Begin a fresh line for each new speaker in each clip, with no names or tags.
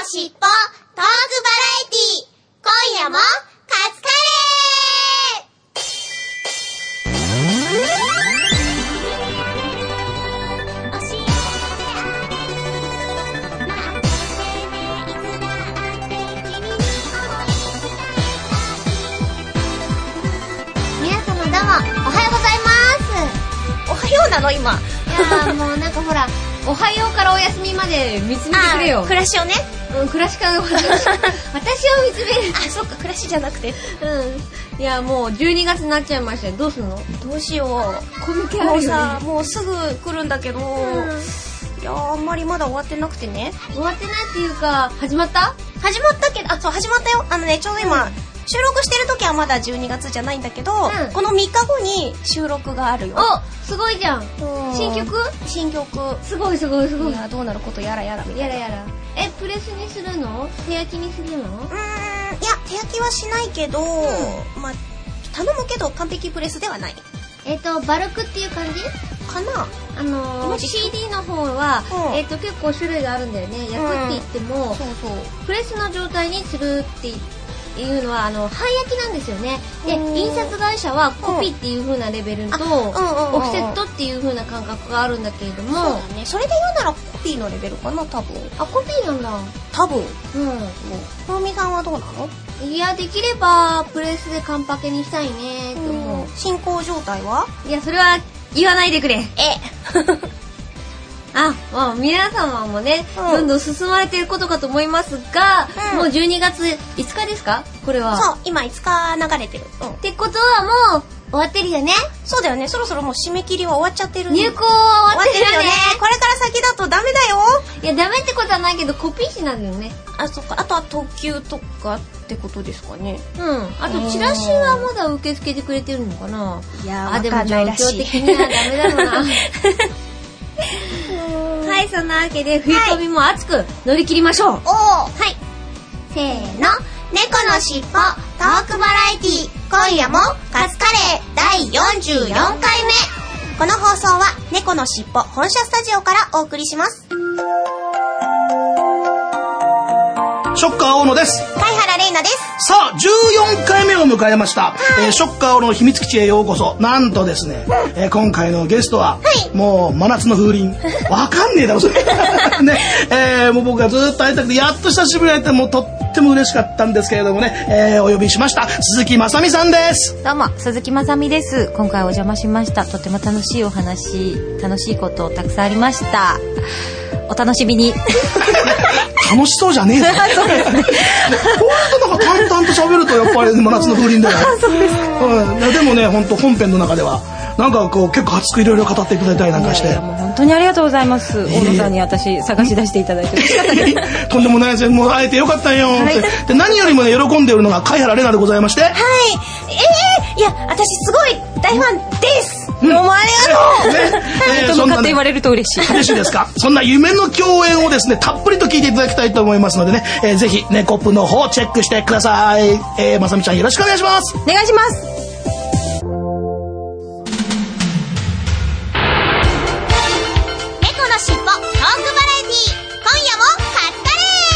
しっぽトークバラエティ今夜もカツカ
皆様どうもおはようございます。
おはようなの今。
いやもうなんかほらおはようからお休みまで見つめてくれよ。
暮らしをね。
暮らしから私を見つめる。
あ、そっか、暮らしじゃなくて。
いやもう12月になっちゃいましたよ。どうすんの？
どうしよう。
コミケあるよね。
もうさ、もうすぐ来るんだけど、いやあんまりまだ終わってなくてね。
終わってないっていうか始まった？
始まったけど、そう始まったよ。ちょうど今、収録してる時はまだ12月じゃないんだけど、この3日後に収録があるよ。
お、すごいじゃん。新曲？
新曲。
すごいすごいすごい。
いやどうなることやらやらみたいな。
やらやら。プレスにするの？手焼きにするの？
いや手焼きはしないけど、まあ頼むけど完璧プレスではない。
バルクっていう感じ？
かな。
CD の方は、結構種類があるんだよね。焼くって言っても、
そうそう
プレスの状態にするっていうのは半焼きなんですよね。で、印刷会社はコピーっていう風なレベルと、オフセットっていう風な感覚があるんだけれども、
そうだね。それで言うならコピーのレベルかな、多分。
あ、コピーなんだ。
多分。ふうみさんはどうなの？
いや、できればプレスでカンパケにしたいねと思う。
進行状態は？
いや、それは言わないでくれ。まあ皆様もね、どんどん進まれていることかと思いますが、もう12月5日ですか？これは。
そう、今5日流れてる。
ってことはもう終わってるよね。
そうだよね。そろそろもう締め切りは終わっちゃってる。
入稿は終わってるよね。
これから先だとダメだよ。
いや、ダメってことはないけどコピー紙なんだよね。
あ、そっか。あとは特急とかってことですかね。
あとチラシはまだ受け付けてくれてるのかな。
いや
でも状況的にはダメだろうな。はい、そんなわけで冬旅も熱く乗り切りましょう。はい。せーの。
猫のしっぽトークバラエティ今夜もカツカレー第44回目。この放送は猫のしっぽ本社スタジオからお送りします。
ショッカー大野です。
貝原玲奈です。
さあ14回目を迎えました、ショッカー大野の秘密基地へようこそ。なんとですね、今回のゲストは、もう真夏の風鈴わかんねえだろそれね、もう僕がずっと会いたくてやっと久しぶりに会えてもうとっても嬉しかったんですけれどもね、お呼びしました鈴木まさみさんです。
どうも鈴木まさみです。今回お邪魔しました。とても楽しいお話、楽しいことたくさんありました。お楽しみに。
楽しそうじゃねえぞ。そうですね。こういうと淡々と喋るとやっぱり真夏の風鈴だよ。そうですか。でもね、本当本編の中ではなんかこう結構熱くいろいろ語っていただいたりなんかして。
もう本当にありがとうございます。大野さんに私探し出していただいて嬉しかったです。
とんでもないです。もう会えてよかったよ。で何よりもね喜んでいるのが貝原玲奈でございまして。はい。
いや私すごい大ファンです。どうもありがとう。
人の勝手言われると嬉しい。
嬉しいですか。そんな夢の共演をですねたっぷりと聞いていただきたいと思いますのでね、ぜひねコップの方をチェックしてください。まさみちゃんよろしくお願いします。
お願いします。
猫のしっぽトークバラエティ今夜もカツ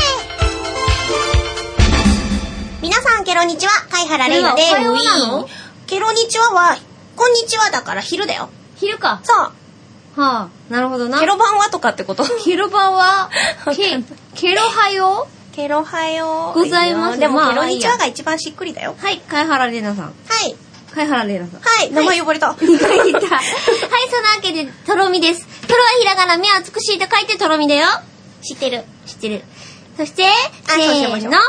カレー。皆さんケロニチは貝原玲奈で
おはようなの？
ケロニチはこんにちはだから昼だよ。
昼か。
そう。
はあ、なるほどな。
ケロバンはとかってこと？
ケロバンはケロハヨ
ケロハヨ
ございます。
でもケロニチはが一番しっくりだよ。
はい、貝原玲奈さん。
はい。
貝原玲奈さん。
はい、名前呼ばれた。はい、
そのわけでとろみです。とろはひらがな、目は美しいと書いてとろみだよ。
知ってる。
知ってる。そしてせーの、猫社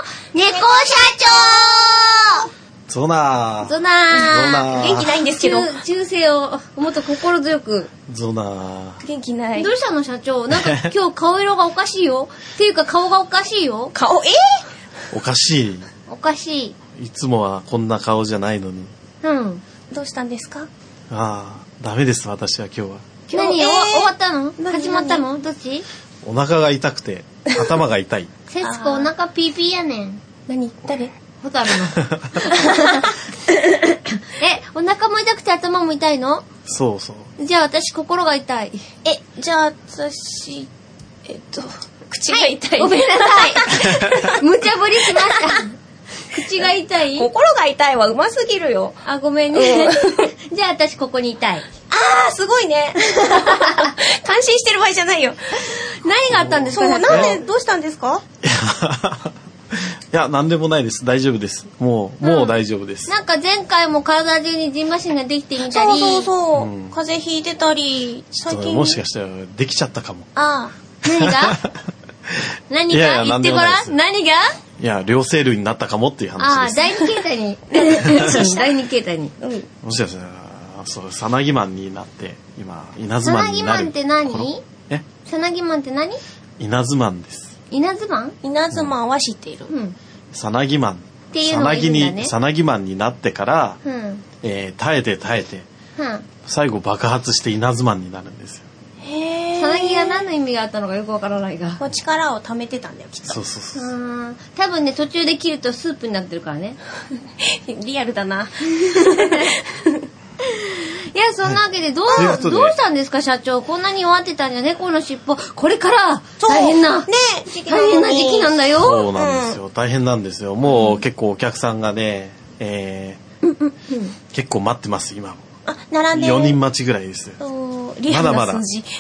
長。
ゾナ
ゾナ
ー
元気ないんですけど。
忠誠をもっと心強く。
ゾナー
元気ない。
どうしたの社長？なんか今日顔色がおかしいよ。っていうか顔がおかしいよ。
顔
おかしい。
おかしい。
いつもはこんな顔じゃないのに。
どうしたんですか？
ダメです私は今日は。
何終わったの？始まったの？どっち？
お腹が痛くて頭が痛い。
節子お腹ピーピーやねん。
何？誰？
ホタルの。お腹も痛くて頭も痛いの？
そうそう。
じゃあ私心が痛い。
じゃあ私口が痛い。
ごめんなさい。 が痛い？
心が痛いはうますぎるよ。
あ、ごめんね。じゃあ私ここに痛い。
あー、すごいね。感心してる場合じゃないよ。
何があったんですか？
そう、なんで、どうしたんですか？
いや、なんでもないです。大丈夫です。もう大丈夫です。
なんか前回も体中にジンマシンができてみたり。
そう、風邪ひいてたり、最近。
もしかしたらできちゃったかも。
ああ。
何が何が言ってごらん。何が？
いや、両生類になったかもっていう話です。
第二形態に。第二形態に。
もしかしたら、そう、さなぎマンになって、今、稲妻になる。
さなぎマンって何？さなぎマンって何？
稲妻です。
稲妻？
稲妻は知っている。
さなぎマン。
っていうのがいいんだね。
さなぎマンになってから、耐えて、最後爆発して稲妻になるんですよ。
へー。
さなぎが何の意味があったのかよくわからないが。
力を貯めてたんだよ、きっと。
そう。
多分ね、途中で切るとスープになってるからね。
リアルだな。
いや、そんなわけでどうしたんですか、社長。こんなに弱ってたんじゃね、この尻尾。これから大変な時期なんだよ。
そうなんですよ。大変なんですよ。もう結構お客さんがね、結構待ってます、今も。
あ、並んで。
4人待ちぐらいです。
リアルな数字。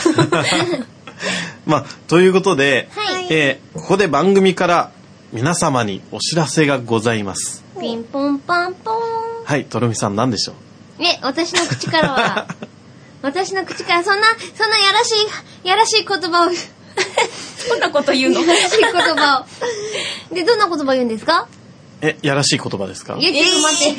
まあ、ということで、ここで番組から皆様にお知らせがございます。
ピンポンパンポン。
はい、とろみさん何でしょう？
私の口からは、そんなやらしい言葉を、
そんなこと言うの？
やらしい言葉を。で、どんな言葉言うんですか？
やらしい言葉ですか？
いや、ちょっと待って。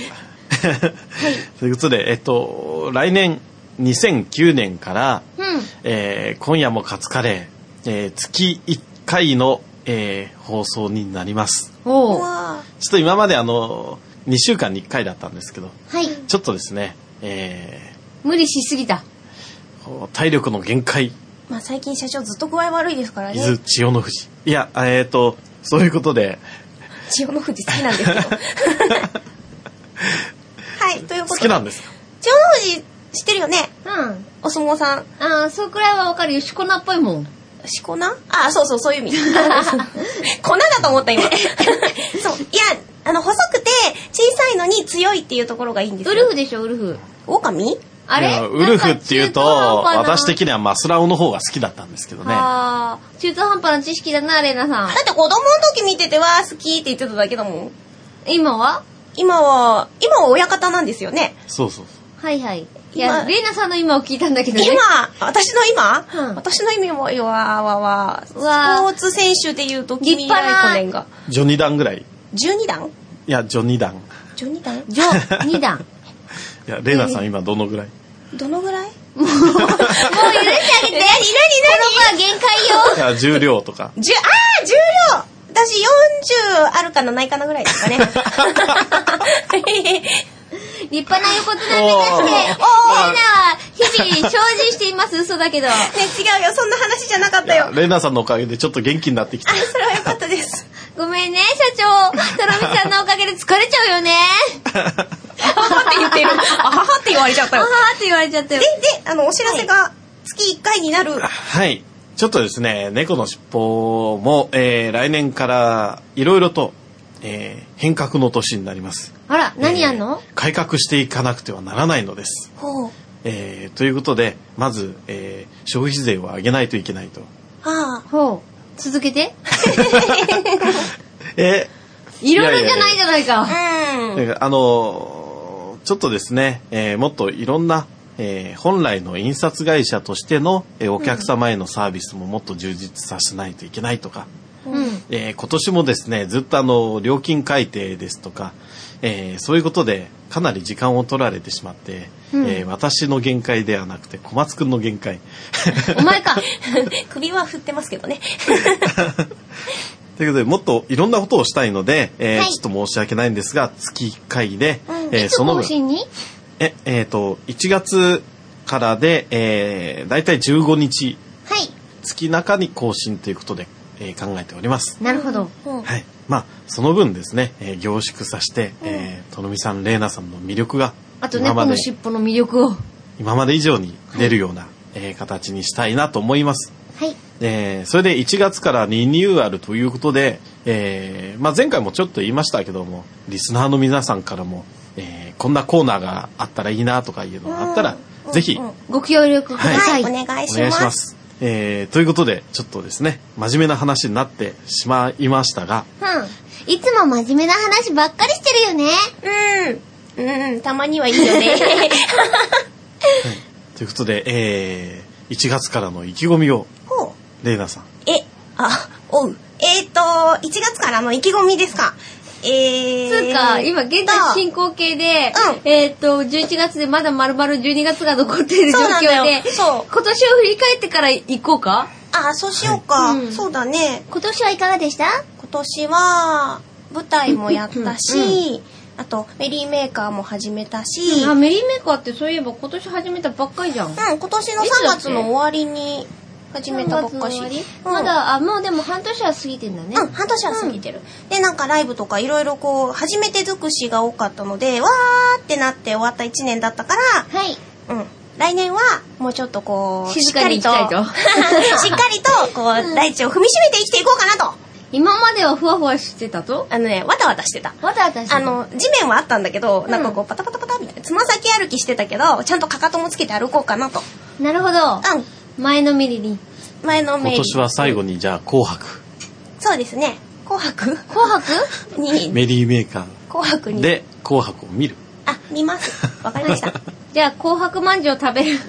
ということで、来年2009年から、今夜もカツカレー、月1回の、放送になります。ちょっと今まで2週間に1回だったんですけど、ちょっとですね、
無理しすぎた。
体力の限界。
まあ最近社長ずっと具合悪いですからね。
伊豆千代の富士。いや、そういうことで。
千代の富士好きなんですけど。はい、ということで。
好きなんですか？
千代の富士知ってるよね？お相撲さん。
ああ、そうくらいはわかるよ。しこなっぽいもん。
しこな？あ、そういう意味。粉だと思った今。そう。いや、細くて小さいのに強いっていうところがいいんですよ。
ウルフでしょ、ウルフ。
狼？
あれ？
ウルフっていうと、私的にはマスラオの方が好きだったんですけどね。
中途半端な知識だな、レイナさん。
だって子供の時見てて好きって言ってただけだもん。
今は
親方なんですよね。
そう。
はいはい。いや、レイナさんの今を聞いたんだけどね。
私の今は、スポーツ選手でいうと、君以来5年が。
ジョニダンぐらい。
12段？
いや、ジョニダン。
ジョニダン？
ジョ2段。
いや、レイナさん今どのぐらい？
どのぐらい？
もう許してあげて。この子は限界よ。
いや、重量とか。
重量！私40あるかなないかなぐらいですかね。
立派な横綱目指して、レイナは日々精進しています。嘘だけど。
違うよ、そんな話じゃなかったよ。
レイナさんのおかげでちょっと元気になってきた。
それは良かったです。
ごめんね、社長。とろみさんのおかげで疲れちゃうよね。
あははって言ってる。あははって言われちゃったよ。
あははって言われちゃったよ。
で、お知らせが月1回になる。
はい。ちょっとですね、猫のしっぽも、来年からいろいろと、変革の年になります。
あら、何やんの？
改革していかなくてはならないのです。ということで、まず、消費税を上げないといけないと。
続けて。
い
ろいろじゃないじゃないか。
ちょっとですね、もっといろんな、本来の印刷会社としての、お客様へのサービスももっと充実させないといけないとか、今年もですね、ずっと料金改定ですとか、そういうことでかなり時間を取られてしまって、私の限界ではなくて小松くんの限界。
お前か。
首は振ってますけどね。
ということで、もっといろんなことをしたいので、ちょっと申し訳ないんですが、月1回で、
その分、
1月からで、だいたい15日、月中に更新ということで、考えております。
なるほど。
はい。まあ、その分ですね、凝縮させて、とのみさん、れいなさんの魅力が、
あと猫の尻尾の魅力を。
今まで以上に出るような、形にしたいなと思います。
はい。
それで1月からリニューアルということで、前回もちょっと言いましたけども、リスナーの皆さんからも、こんなコーナーがあったらいいなとかいうのがあったら、ぜひ
ご協力ください。
お願いし
お願いし
ま。
ますす。ということでちょっとですね、真面目な話になってしまいましたが、
いつも真面目な話ばっかりしてるよね。
たまにはいいよね。
ということで、1月からの意気込みを
ほう。
レイナさん。
1月からの意気込みですか。
つうか、今現在進行形で、11月でまだ丸々12月が残っている状況で、
そう
今年を振り返ってから行こうか。
そうしようか。そうだね。
今年はいかがでした？
今年は、舞台もやったし、あと、メリーメーカーも始めたし、
メリーメーカーってそういえば今年始めたばっかりじゃん。
今年の3月の終わりに始めたばっかし。
まだ、もうでも半年は過ぎてんだね。
半年は過ぎてる。で、なんかライブとかいろいろこう、初めて尽くしが多かったので、わーってなって終わった1年だったから、
はい。
来年はもうちょっとこう、
静かに行きたいと。
しっかりと、こう、大地を踏みしめて生きていこうかなと。
今まではふわふわしてたと？
わたわたしてた。
わたわたしてた。
地面はあったんだけど、なんかこう、パタパタパタみたいな、つま先歩きしてたけど、ちゃんとかかともつけて歩こうかなと。
なるほど。前のめりに。
今年は最後にじゃあ紅白。
そうですね。紅白に。
メリーメーカー。
紅白に。
で、紅白を見る。
見ます。わかりました。
じゃあ、紅白まんじゅうを食べる。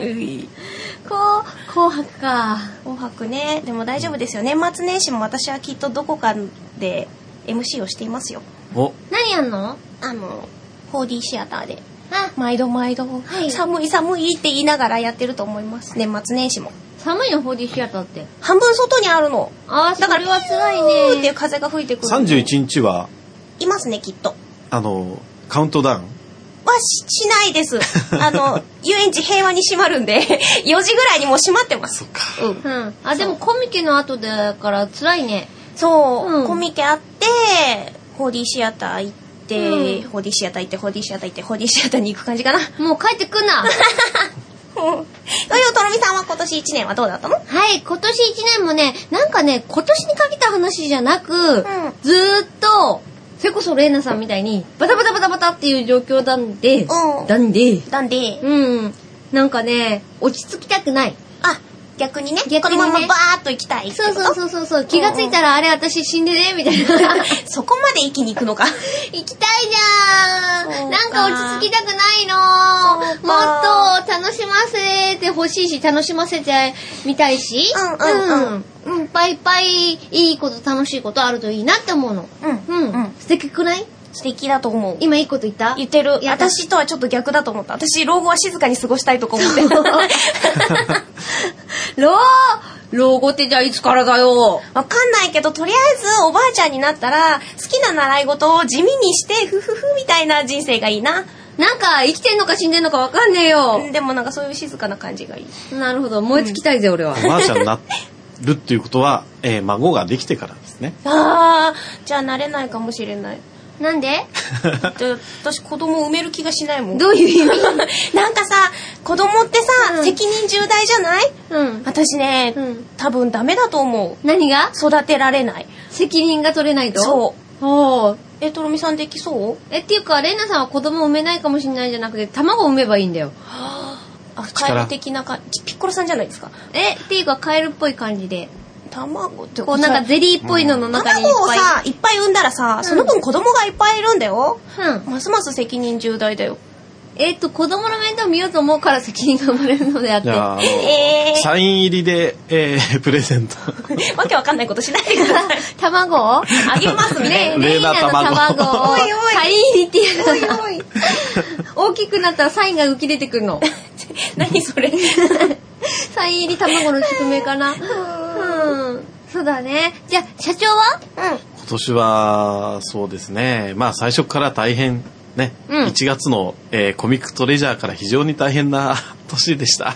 紅白か。
紅白ね。でも大丈夫ですよ。年末年始も私はきっとどこかで MC をしていますよ。
何やんの
4D シアターで。毎度、寒いって言いながらやってると思います。年末年始も。
寒いの 4D シアターって。
半分外にあるの。
だから、それは辛いね。
っていう風が吹いてくる。
31日は、
いますね、きっと。
カウントダウン
はしないです。遊園地平和に閉まるんで、4時ぐらいにもう閉まってます。
そっか。
でもコミケの後だから辛いね。
そう、コミケあって、4D シアター行って、4D シアター行って、4D シアター行って、4D シアターに行く感じかな。
もう帰ってくんな。
というとろみさんは今年1年はどうだったの？
はい、今年1年もね、なんかね、今年に限った話じゃなく、ずーっと、それこそレイナさんみたいにバタバタバタバタっていう状況なんで、なんかね、落ち着きたくない。
逆にね、このままバーっと行きたいってこと？
そう、気がついたらあれ私死んでねみたいな。
そこまで生きに行くのか。
行きたいじゃん。なんか落ち着きたくないの。もっと楽しませてほしいし、楽しませてみたいし、いっぱいいっぱいいいこと楽しいことあるといいなって思うの。素敵くない？
素敵だと思う。
今いいこと言った？
言ってる。私とはちょっと逆だと思った。私、老後は静かに過ごしたいとか思って。
老後ってじゃあいつからだよ。
わかんないけど、とりあえずおばあちゃんになったら、好きな習い事を地味にして、ふふふみたいな人生がいいな。
なんか生きてんのか死んでんのかわかんねえよ。
でもなんかそういう静かな感じがいい。
なるほど、燃え尽きたいぜ、俺は。
おばあちゃんになるっていうことは、孫ができてからですね。
じゃあなれないかもしれない。
なんで？
私子供産める気がしないもん。
どういう意味？
なんかさ、子供ってさ、責任重大じゃない？私ね、多分ダメだと思う。
何が？
育てられない。
責任が取れないと？
そう。とろみさんできそう？
っていうか、レイナさんは子供産めないかもしれないんじゃなくて、卵を産めばいいんだよ。
カエル的なピッコロさんじゃないですか。
っていうか、カエルっぽい感じで。
卵って
こうなんかゼリーっぽいのの中にいっぱい。
卵をさ、いっぱい産んだらさ、その分子供がいっぱいいるんだよ。ますます責任重大だよ。
子供の面倒見ようと思うから責任が生まれるのであって。
サイン入りで、プレゼント。
わけわかんないことしないでください。
卵を
あげますみたいな。
レイナ卵
をサイン入りっていうの。大きくなったらサインが浮き出てくるの。
何それ。
サイン入り卵の宿命かな。そうだね。じゃあ社長は？
今年はそうですね。まあ最初から大変ね。1月の、コミックトレジャーから非常に大変な年でした。
はい。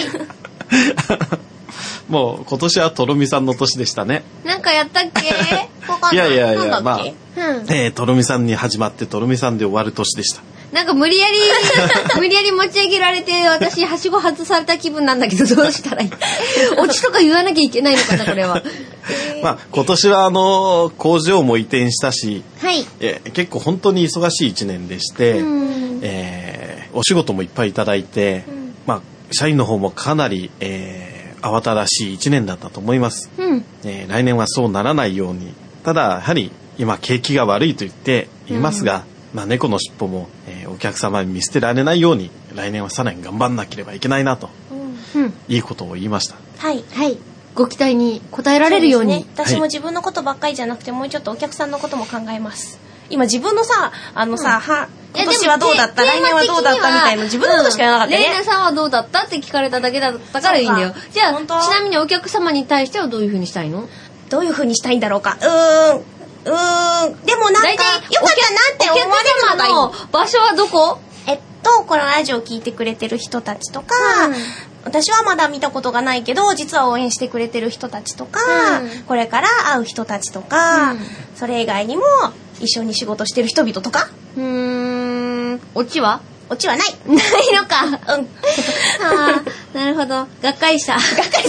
もう今年はとろみさんの年でしたね。
なんかやったっけ？
いやまあ、とろみさんに始まってとろみさんで終わる年でした。
なんか無理やり持ち上げられて、私、はしご外された気分なんだけど、どうしたらいい？オチとか言わなきゃいけないのかな、これは。
まあ、今年は工場も移転したし、
はい。
結構本当に忙しい1年でして、お仕事もいっぱいいただいて、まあ、社員の方もかなり、慌ただしい1年だったと思います。来年はそうならないように。ただ、やはり今景気が悪いと言っていますが、まあ、猫のしっぽも、お客様に見捨てられないように来年はさらに頑張んなければいけないなと、いいことを言いました。
はい。
はい。ご期待に応えられるように。
私も自分のことばっかりじゃなくて、もうちょっとお客さんのことも考えます。今自分のさ、今年はどうだった、来年はどうだったみたいな自分のことしか言わなかったね。
レイナさんはどうだったって聞かれただけだったからいいんだよ。じゃあ、ちなみにお客様に対してはどういう風にしたいの？
どういう風にしたいんだろうか。でもなんか、よかったなって思われるのがいい。
お客様の場所はどこ？
このラジオを聞いてくれてる人たちとか、私はまだ見たことがないけど実は応援してくれてる人たちとか、これから会う人たちとか、それ以外にも一緒に仕事してる人々とか。
オチは
ない。
ないのか。なるほど。がっかりした。はい、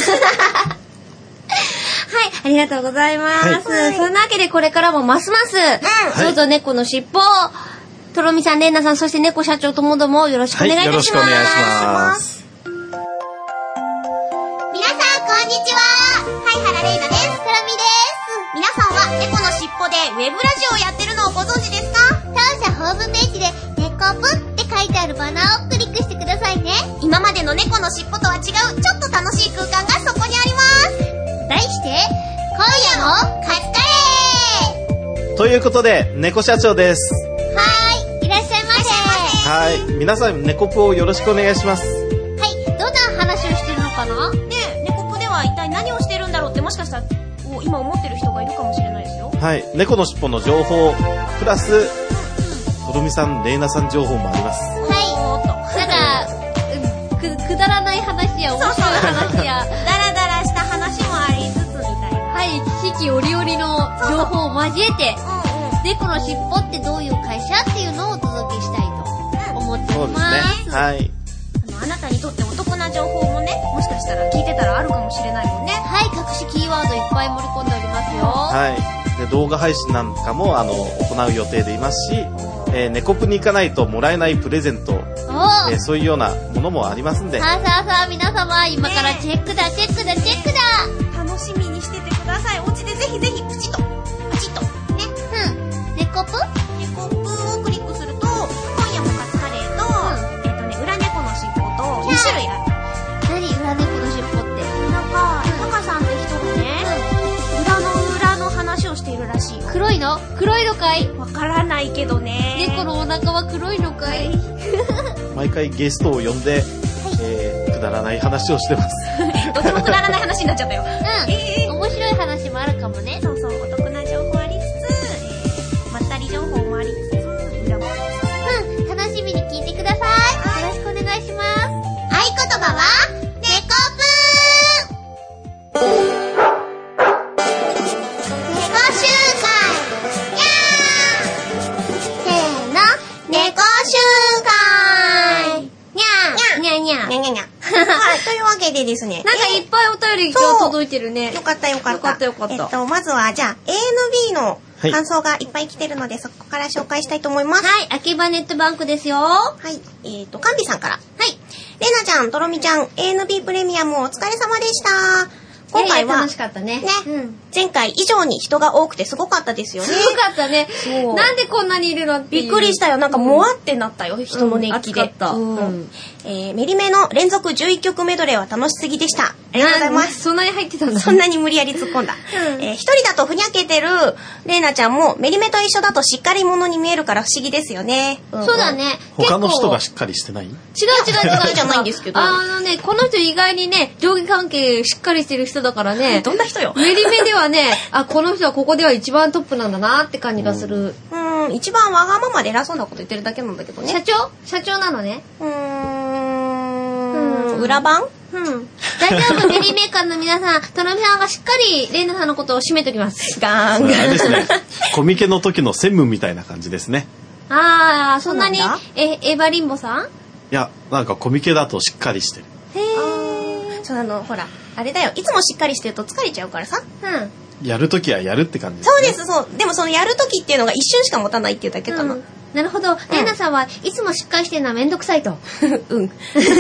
ありがとうございます。そんなわけでこれからもますます、どうぞ猫のしっぽ、とろみさん、れいなさん、そして猫社長ともどもよろしくお願いいたします。
よろしくお願いします。
皆さん、こんにちは。原れいなです。とろみです。皆さんは猫のしっぽでウェブラジオをやってるのをご存知ですか？
当社ホームページで猫ぷって書いてあるバナーをクリックしてくださいね。
今までの猫のしっぽとは違うちょっと楽しい空間がそこにあります。
題して、今夜もカツカレー
ということで、猫社長です。
いらっしゃいませ。
はい、皆さん猫プをよろしくお願いします。
はい、どんな話をしてるのかな？
ねえ、猫プでは一体何をしてるんだろうってもしかしたら今思ってる人がいるかもしれないですよ。
はい、猫のしっぽの情報プラスとろみさん、れいなさん情報もあります。
はい、なんかくだらない話や面白い話や
ダラダラした話もありつつみたいな。
はい、四季折々の情報を交えて、猫のしっぽってどういう会社っていうのをお届けしたいと思っております。
そうですね。はい。
あなたにとってお得な情報もね、もしかしたら聞いてたらあるかもしれないもんね。
はい、隠しキーワードいっぱい盛り込んでおりますよ。
はい。で、動画配信なんかも行う予定でいますし、猫プに行かないともらえないプレゼント、そういうようなものもありますんで。
さあ皆様、今からチェックだ。
楽しみにしててください。お家でぜひぜひプチッとね。
猫ぷ
をクリックすると、今夜もカツカレーと、裏猫のしっぽと2種類ある。
何裏猫のしっぽって？
なんか、タカさんって人がね、裏の話をしているらしい。
黒いのかい？
わからないけどね。
猫のお腹は黒いのかい？
毎回ゲストを呼んで、くだらない話をしてます。
とてもくだらない話になっちゃったよ。
面白い話もあるかもね。
そう、お得な情報ありつつ、まったり情報もありつつ、裏もありつつ。
楽しみに聞いてください。よろしくお願いします。合言葉は、猫ぷー。猫集会。せーの、猫集会。にゃー。
はい、というわけでですね。
なんかいっぱいお便り今日届いてるね。
よかった。まずは、じゃあ、ANB の感想がいっぱい来てるので、そこから紹介したいと思います。
はい、秋葉ネットバンクですよ。
はい、かんびさんから。はい。れなちゃん、とろみちゃん、ANB プレミアムお疲れ様でした。今回は
楽しかったね。
前回以上に人が多くてすごかったですよね。
すごかったね。なんでこんなにいるのっていう。
びっくりしたよ。なんかもわってなったよ、人の熱気で。
熱かった。
メリメの連続11曲メドレーは楽しすぎでした。ありがとうございます。
そんなに入ってたんだ。
そんなに無理やり突っ込んだ。一人だとふにゃけてるれいなちゃんもメリメと一緒だとしっかり者に見えるから不思議ですよね。
そうだね。
他の人がしっかりしてない？違う
じゃないんですけど。
この人意外にね、上下関係しっかりしてる人だからね。
どんな人よ。
メリメではね、この人はここでは一番トップなんだなって感じがする。
一番わがままで偉そうなこと言ってるだけなんだけどね。
社長なのね。
裏番？
大丈夫、メリメーカーの皆さん、とろみさんがしっかりレイナさんのことを締めときます。
ガーン。
あれですね。コミケの時の専務みたいな感じですね。
あー、そんなに
そうなんだ
エヴァリンボさん？
いや、なんかコミケだとしっかりしてる。
へー。
そうほら、あれだよ。いつもしっかりしてると疲れちゃうからさ。
うん。
やるときはやるって感じですね。
そうです、そう。でもそのやるときっていうのが一瞬しか持たないっていうだけかな。
なるほど。レイナさんはいつもしっかりしてるのはめんどくさいと。
うん。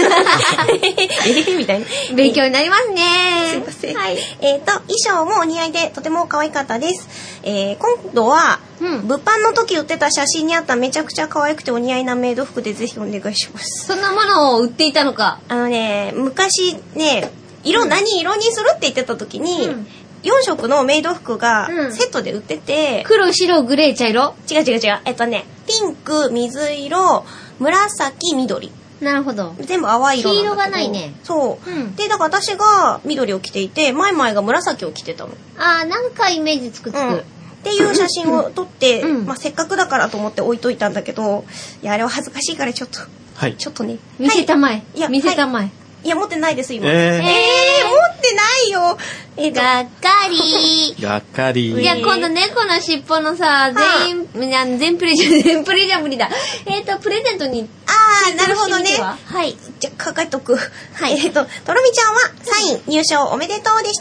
みたいな。
勉強になりますね。
すいません。
はい。
衣装もお似合いでとても可愛かったです。今度は、物販の時売ってた写真にあっためちゃくちゃ可愛くてお似合いなメイド服でぜひお願いします。
そんなものを売っていたのか。
昔ね、何色にするって言ってた時に、4色のメイド服がセットで売ってて、
黒、白、グレー、茶色？
違う。ピンク、水色、紫、緑。
なるほど。
全部淡い色なんだけど。
黄色がないね。
そう。で、だから私が緑を着ていて、マイマイが紫を着てたの。
なんかイメージつく。
っていう写真を撮って、せっかくだからと思って置いといたんだけど、いや、あれは恥ずかしいからちょっと。
はい。
ちょっとね。
見せたまえ。
いや、
見せたまえ。
いや、持ってないです、今。
持
ってないよ。
がっかり。
がっかり。
いや、今度猫の尻尾のさ、全プレじゃ無理だ。プレゼントに。
なるほどね。
はい。
じゃ、抱えとく。はい。とろみちゃんはサイン入賞おめでとうでした。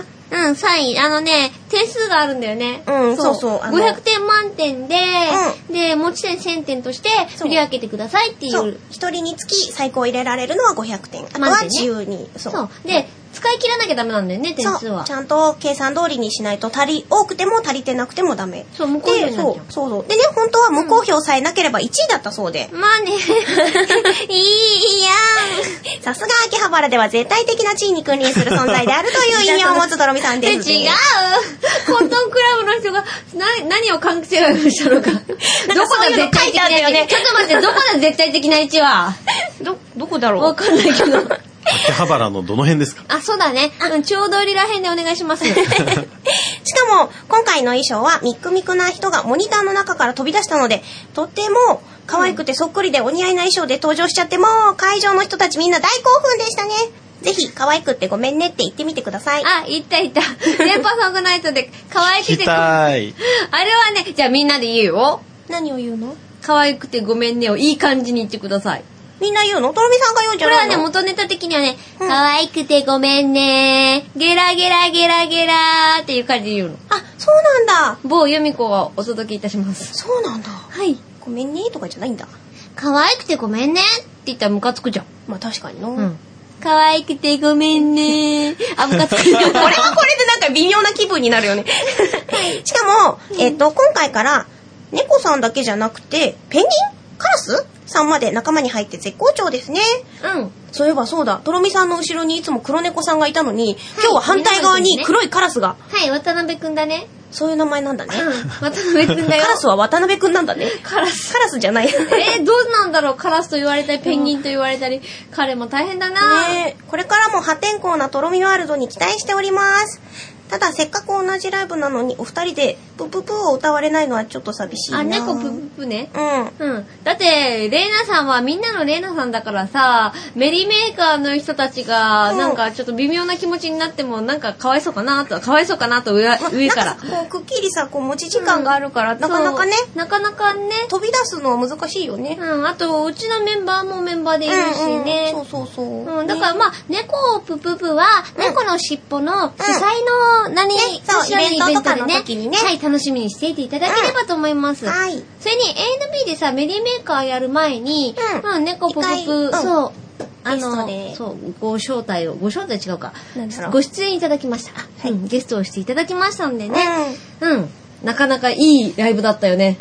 サイン。点数があるんだよね。
そう。
500点満点で、で、持ち点1000点として振り分けてくださいっていう。
一人につき最高入れられるのは500点。あとは自由に。
そう。で、使い切らなきゃダメなんだよね、点数は。
ちゃんと計算通りにしないと多くても足りてなくてもダメ。
そう、無効票になっちゃう。
そう。でね、本当は無効票さえなければ1位だったそうで。
まあね。いいや
ん。さすが秋葉原では絶対的な地位に君臨する存在であるという意味を持つとろみさんです。
違う。コットンクラブの人が何を勘違いしたのか。どこだ絶対的な1位。ちょっと待って、どこだ絶対的な1位は。
どこだろう。
わかんないけど。
秋葉原のどの辺ですか？
そうだね。ちょうど売りらへんでお願いします。
しかも、今回の衣装はミックミクな人がモニターの中から飛び出したので、とっても可愛くてそっくりでお似合いな衣装で登場しちゃって、もう会場の人たちみんな大興奮でしたね。ぜひ、可愛くってごめんねって言ってみてください。
言った。電波ソングナイトで可愛くて。
聞きたい。
あれはね、じゃあみんなで言うよ。
何を言うの？
可愛くてごめんねをいい感じに言ってください。
みんな言うの？とろみさんが言うんじゃないの？
これはね、元ネタ的にはね、可愛くてごめんねゲラゲラゲラゲラーっていう感じで言うの。
そうなんだ。
某由美子がお届けいたします。
そうなんだ。
はい。
ごめんねとかじゃないんだ。
可愛くてごめんねって言ったらムカつくじゃん。
まあ確かにな。
可愛くてごめんね。ムカつく。
これはこれでなんか微妙な気分になるよね。しかも、今回から猫さんだけじゃなくて、ペンギン？カラス？さんまで仲間に入って絶好調ですね。そういえばそうだ。とろみさんの後ろにいつも黒猫さんがいたのに、今日は反対側に黒いカラスが。
はい、渡辺くんだね。
そういう名前なんだね。
渡辺くんだよ。
カラスは渡辺くんなんだね。カラスじゃない。
どうなんだろう。カラスと言われたり、ペンギンと言われたり、彼も大変だな。
ね、これからも破天荒なとろみワールドに期待しております。ただせっかく同じライブなのにお二人でプププを歌われないのはちょっと寂しいな。
猫プププね。だってレイナさんはみんなのレイナさんだからさ、メリーメーカーの人たちがなんかちょっと微妙な気持ちになってもなんかかわいそうかなと上から
こうくっきりさこう持ち時間があるから、なかなかね飛び出すのは難しいよね。
あとうちのメンバーもメンバーでいるしね。そうだからまあ猫プププは猫の尻尾の主催のイベントでね、はい、楽しみにしていていただければと思います。はい。それに A&B でさ、メリーメーカーやる前に、猫ポップ、そう、ご招待違うか。ご出演いただきました。ゲストをしていただきましたんでね。なかなかいいライブだったよね。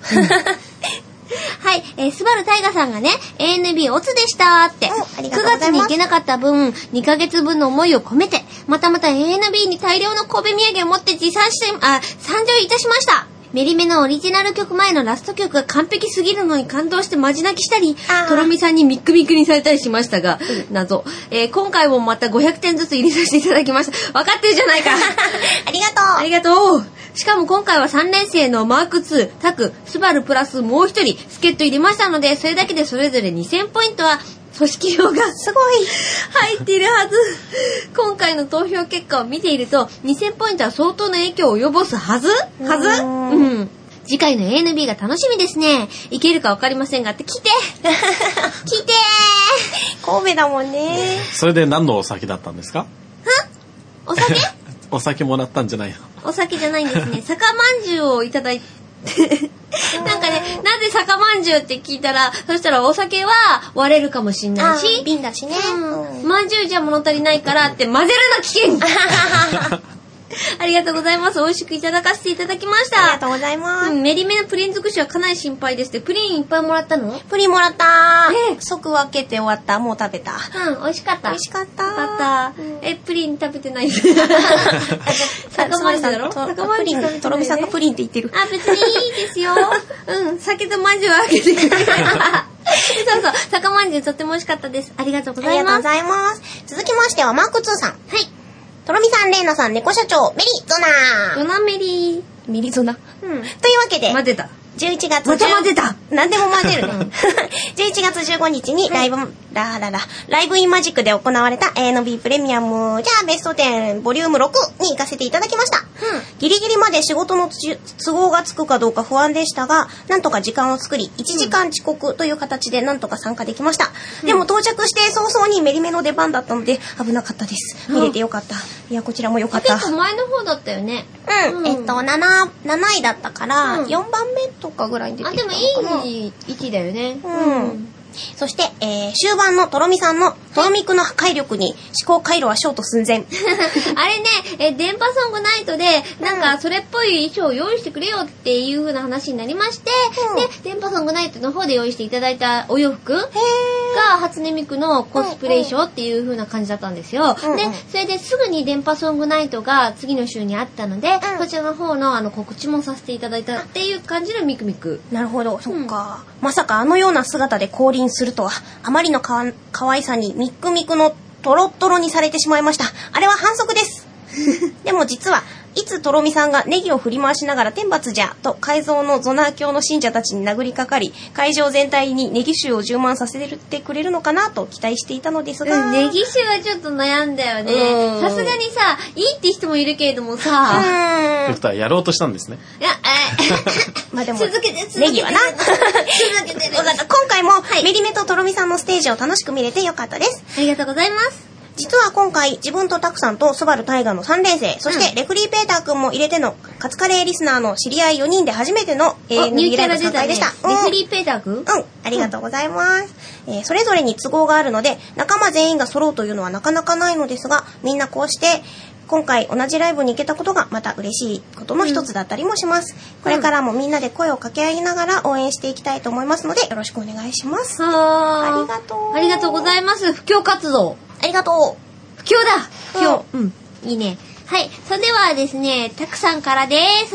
はい、スバルタイガさんがね、ANB オツでしたって、9月に行けなかった分、2ヶ月分の思いを込めて、また ANB に大量の神戸土産を持って参上いたしました。メリメのオリジナル曲前のラスト曲が完璧すぎるのに感動してマジ泣きしたり、とろみさんにミックミックにされたりしましたが、謎。今回もまた500点ずつ入れさせていただきました。分かってるじゃないか。ありがとう。しかも今回は3連星のマーク2、タク、スバルプラスもう一人、助っ人入れましたので、それだけでそれぞれ2000ポイントは、組織票がすごい入っているはず。今回の投票結果を見ていると、2000ポイントは相当な影響を及ぼすはず次回の ANB が楽しみですね。いけるかわかりませんがって来て来て
神戸だもんね。
それで何のお酒だったんですか？
お酒
お酒もらったんじゃないの？
お酒じゃないんですね。酒まんじゅうをいただいてなんかね、なぜ酒まんじゅうって聞いたら、そしたらお酒は割れるかもしんないし、
瓶だしね。
まんじゅうじゃ物足りないからって混ぜるな危険ありがとうございます。美味しくいただかせていただきました。
ありがとうございます。
メリメのプリン尽くしはかなり心配ですって。プリンいっぱいもらったの？
プリンもらったー。即分けて終わった。もう食べた。
美味しかった。
美味しかった
よかった。プリン食べてないです酒まんじゅうだろ？酒まんじゅう食べてないね。
とろみさんがプリンって言ってる。
別にいいですよ。酒とまんじゅうはあげてくれそうそう。酒まんじゅうとっても美味しかったです。ありがとうございます。
ありがとうございます。続きましてはマーク2さん。
はい。
とろみさん、れいなさん、猫社長、メリゾナ
ドナメリ
メリゾナ。というわけで、
混ぜた。
11月
また混ぜた。
何でも混ぜるね。11月15日にライブインマジックで行われた ANB プレミアムじゃあベスト10ボリューム6に行かせていただきました。ギリギリまで仕事の都合がつくかどうか不安でしたが、なんとか時間を作り、1時間遅刻という形でなんとか参加できました。でも到着して早々にメリメの出番だったので危なかったです。見れてよかった。いや、こちらもよかった。
結構前の方だったよね。
7位だったから、4番目とかぐらいに出てきたのかな。
でもいい位置だよね。
そして、終盤のとろみさんのとろみくの破壊力に思考回路はショート寸前。
あれね、電波ソングナイトで、なんかそれっぽい衣装を用意してくれよっていう風な話になりまして、で、電波ソングナイトの方で用意していただいたお洋服が初音ミクのコスプレ衣装っていう風な感じだったんですよ。で、それですぐに電波ソングナイトが次の週にあったので、そちらの方の告知もさせていただいたっていう感じのミクミク。
なるほど、そっか。まさかあのような姿で降臨するとは、あまりの可愛さにミックミクのトロットロにされてしまいました。あれは反則です。でも実はいつとろみさんがネギを振り回しながら天罰じゃと改造のゾナー教の信者たちに殴りかかり、会場全体にネギ臭を充満させてくれるのかなと期待していたのですが、
ネギ臭はちょっと悩んだよね。さすがにさ、いいって人もいるけれどもさ、
ということはやろうとしたんですね。
いや、
まあでも
続けて
ネギはな。
続けて
分かった。今回もメリメととろみさんのステージを楽しく見れてよかったです。
ありがとうございます。
実は今回自分とタクさんとスバルタイガの3連生、そしてレフリーペーターくんも入れてのカツカレーリスナーの知り合い4人で初めての
ニューキャラ
参加でした。
レフリーペーターくん？
ありがとうございます。それぞれに都合があるので仲間全員が揃うというのはなかなかないのですが、みんなこうして今回同じライブに行けたことがまた嬉しいことの一つだったりもします。これからもみんなで声を掛け合いながら応援していきたいと思いますのでよろしくお願いします。ありがとう。
ありがとうございます。布教活動。
ありがとう。
布教だ。布教。いいね。はい。それではですね、たくさんからです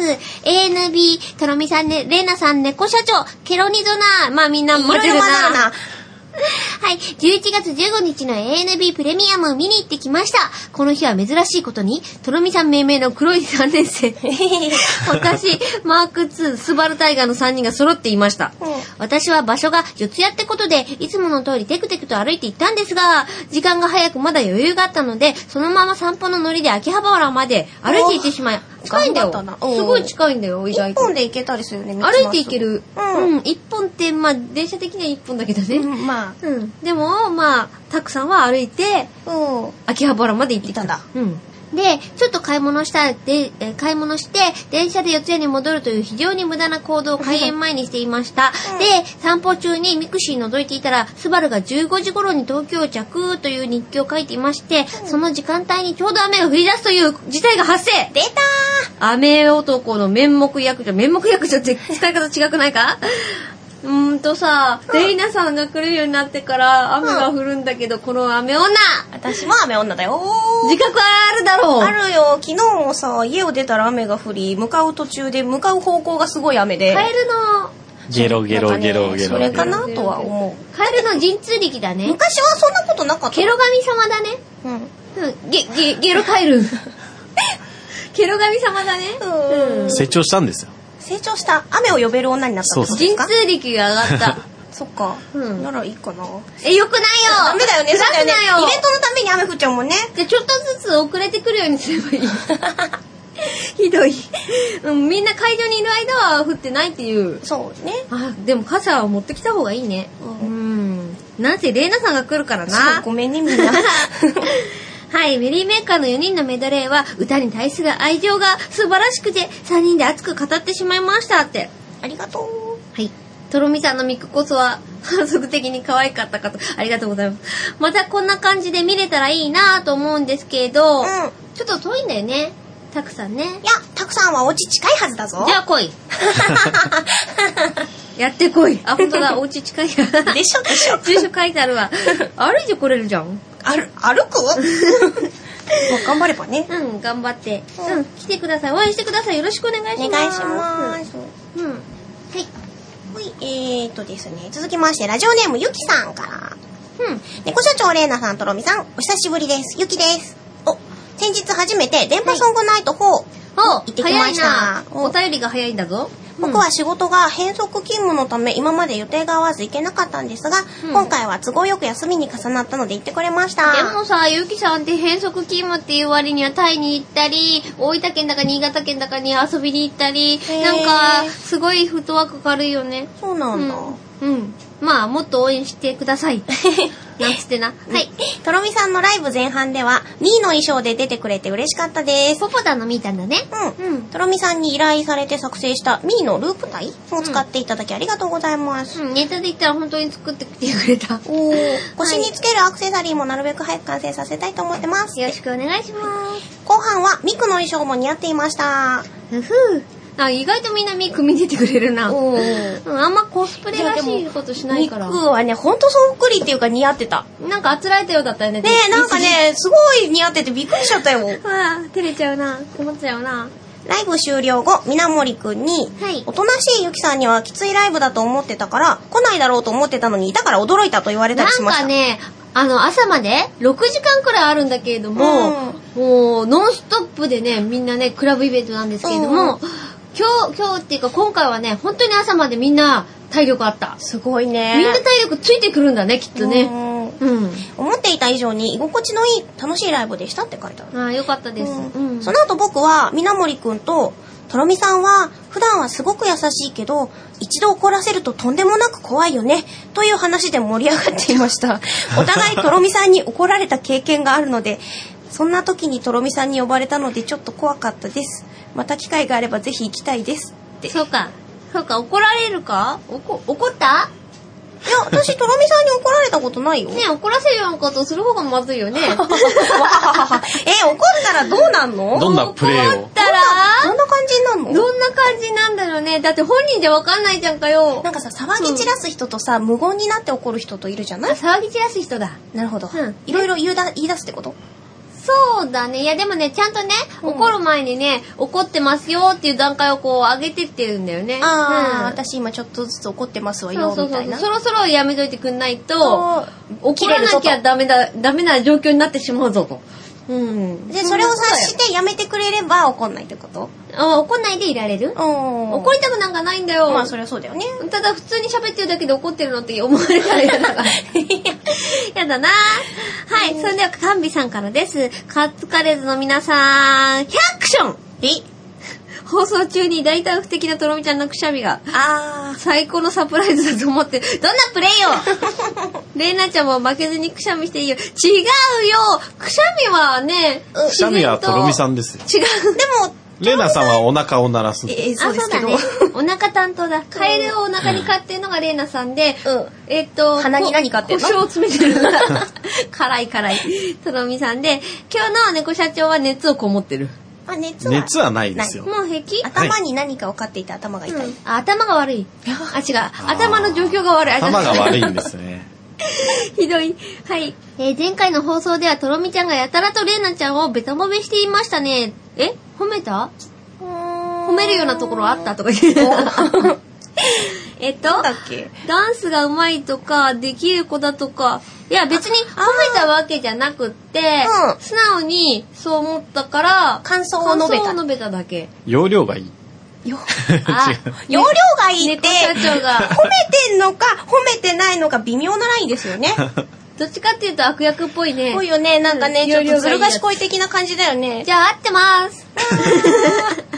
。ANB、とろみさんね、れいなさん、猫社長、ケロニゾナー。まあみんな混ぜるな。はい。11月15日の ANB プレミアムを見に行ってきました。この日は珍しいことに、とろみさん命名の黒い3年生。私、マーク2、スバルタイガーの3人が揃っていました。私は場所が四谷ってことで、いつもの通りテクテクと歩いて行ったんですが、時間が早くまだ余裕があったので、そのまま散歩のノリで秋葉原まで歩いて行ってしまい、近いんだよ。すごい近いんだよ、意外と。
1本で行けたりするね。
歩いて行ける。1本って、まあ、電車的には1本だけどね。
まあ。
でも、まあ、たくさんは歩いて、秋葉原まで行ってきたんだ。で、ちょっと買い物して、電車で四谷に戻るという非常に無駄な行動を開演前にしていました。で、散歩中にミクシー覗いていたら、スバルが15時頃に東京着という日記を書いていまして、その時間帯にちょうど雨が降り出すという事態が発生。
出た
ー！雨男の面目役者って使い方違くないか？レイナさんが来るようになってから雨が降るんだけど、この雨女！
私も雨女だよ。
自覚はあるだろう。
あるよ。昨日もさ、家を出たら雨が降り、向かう途中で向かう方向がすごい雨で。
カエルの
ゲロゲロゲロゲロ。
それかなとは思う。
カエルの神通力だね。
昔はそんなことなかった。
ケロ神様だね。ゲロカエル。ケロ神様だね。
成長したんですよ。
成長した。雨を呼べる女になったんですか？
神通力が上がった。
そっか。ならいいかな。
よくないよ。
ダメだよね。そうだよね。イベントのために雨降っちゃうもんね。
じゃあちょっとずつ遅れてくるようにすればいい。 ひどい。みんな会場にいる間は降ってないっていう。
そうね。
あ、でも傘は持ってきた方がいいね。なんせレイナさんが来るからな。
ごめんねみんな。
はい、メリーメーカーの4人のメドレーは歌に対する愛情が素晴らしくて3人で熱く語ってしまいましたって。
ありがとう。
はい。とろみさんのミクこそは反則的に可愛かったかと。ありがとうございます。またこんな感じで見れたらいいなと思うんですけど、ちょっと遠いんだよね。たくさんね。
いや、たくさんはお家近いはずだぞ。
じゃあ来い。やってこい。あ、ほんとだ、お家近い。でしょ
でしょ。
住所書いてあるわ。歩いて来れるじゃん。
歩くもう頑張ればね。
頑張って。来てください。応援してください。よろしくお願いします。
お願いします。はい。ですね、続きまして、ラジオネームゆきさんから。猫社長レイナさん、とろみさん、お久しぶりです。ゆきです。先日初めて電波ソングナイト4、行ってきました。
お便りが早いんだぞ。
僕は仕事が変則勤務のため今まで予定が合わず行けなかったんですが、今回は都合よく休みに重なったので行ってくれました。
でもさ、ゆきさんって変則勤務っていう割にはタイに行ったり、大分県だか新潟県だかに遊びに行ったり、なんかすごいフットワーク軽いよね。
そうなんだ。
まあもっと応援してください。なんつってな。はい。
とろみさんのライブ前半ではミーの衣装で出てくれて嬉しかったです。
ポポタのミーたんだね。
とろみさんに依頼されて作成したミーのループタイを使っていただきありがとうございます。
ネタで言ったら本当に作ってきてくれた。
腰につけるアクセサリーもなるべく早く完成させたいと思ってます。
よろしくお願いします。
後半はミクの衣装も似合っていました。
意外とみんなミク見ててくれるな。あんまコスプレらしいことしないから。
ミクはね、ほんとそっくりっていうか似合ってた。
なんかあつらえたようだったよね。
ねえ、なんかね、すごい似合っててびっくりしちゃったよ。
照れちゃうな。思っちゃうな。
ライブ終了後、みなもりくんに、おとなしいゆきさんにはきついライブだと思ってたから、来ないだろうと思ってたのにいたから驚いたと言われたりしました。
なんかね、朝まで6時間くらいあるんだけれども、もうノンストップでね、みんなね、クラブイベントなんですけれども、今日っていうか今回はね、本当に朝までみんな体力あった。
すごいね。
みんな体力ついてくるんだね、きっとね。
思っていた以上に居心地のいい楽しいライブでしたって書いてある。
ああ、よかったです。
その後僕はみなもりくんととろみさんは普段はすごく優しいけど一度怒らせるととんでもなく怖いよねという話で盛り上がっていました。お互いとろみさんに怒られた経験があるので、そんな時にとろみさんに呼ばれたのでちょっと怖かったです。また機会があればぜひ行きたいですって。
そうか、怒られるか？怒った？
いや、私とろみさんに怒られたことないよ。
ね、怒らせるようなことをする方がまずいよね。怒っ
たらどうなんの？
どんなプレーを？
怒ったら
どんな感じになんの？
どんな感じなんだろうね。だって本人じゃわかんないじゃんかよ。
なんかさ、騒ぎ散らす人とさ、無言になって怒る人といるじゃない？
騒ぎ散らす人だ。
なるほど。いろいろ言い出すってこと？
そうだね。いやでもね、ちゃんとね、怒る前にね、怒ってますよっていう段階をこう上げてってるんだよね。
私今ちょっとずつ怒ってますわよみたいな。
そろそろやめといてくんないと、怒らなきゃダメな状況になってしまうぞと。
で、それを察してやめてくれれば怒んないってこと？
怒んないでいられる？怒りたくなんかないんだよ。
まあそりゃそうだよね。
ただ普通に喋ってるだけで怒ってるのって思われたら嫌だから。やだな。はい、それではかんびさんからです。カッツカレーズの皆さん、100クション！放送中に大胆不敵なとろみちゃんのくしゃみが最高のサプライズだと思ってどんなプレイよ。レイナちゃんも負けずにくしゃみしていいよ。違うよ、くしゃみはね、
くしゃみはとろみさんですよ。
違う。
でも
レイナさんはお腹を鳴らす。
そうですけど、
ね、お腹担当だ。カエルをお腹に飼ってるのがレイナさんで、
鼻に何飼ってるの？
胡椒を詰めてる。辛い。とろみさんで、今日の猫社長は熱をこもってる。
熱はないですよ。
もう平気？
頭に何かを飼っていて頭が痛い。
頭が悪い。違う。頭の状況が悪い。
頭が悪いんですね。
ひどい。はい。前回の放送ではとろみちゃんがやたらとレイナちゃんをベタ褒めしていましたね。褒めた？褒めるようなところあったとか言う。
なんだっけ？
ダンスが上手いとか、できる子だとか。いや別に褒めたわけじゃなくって、素直にそう思ったから、
感想を述べた
だけ。
容量がいい。
容量がいいって、褒めてんのか褒めてないのか微妙なラインですよね。
どっちかっていうと悪役っぽいね。
ぽいよね。なんかね、ちょっとずる賢い的な感じだよね。
じゃあ合ってます。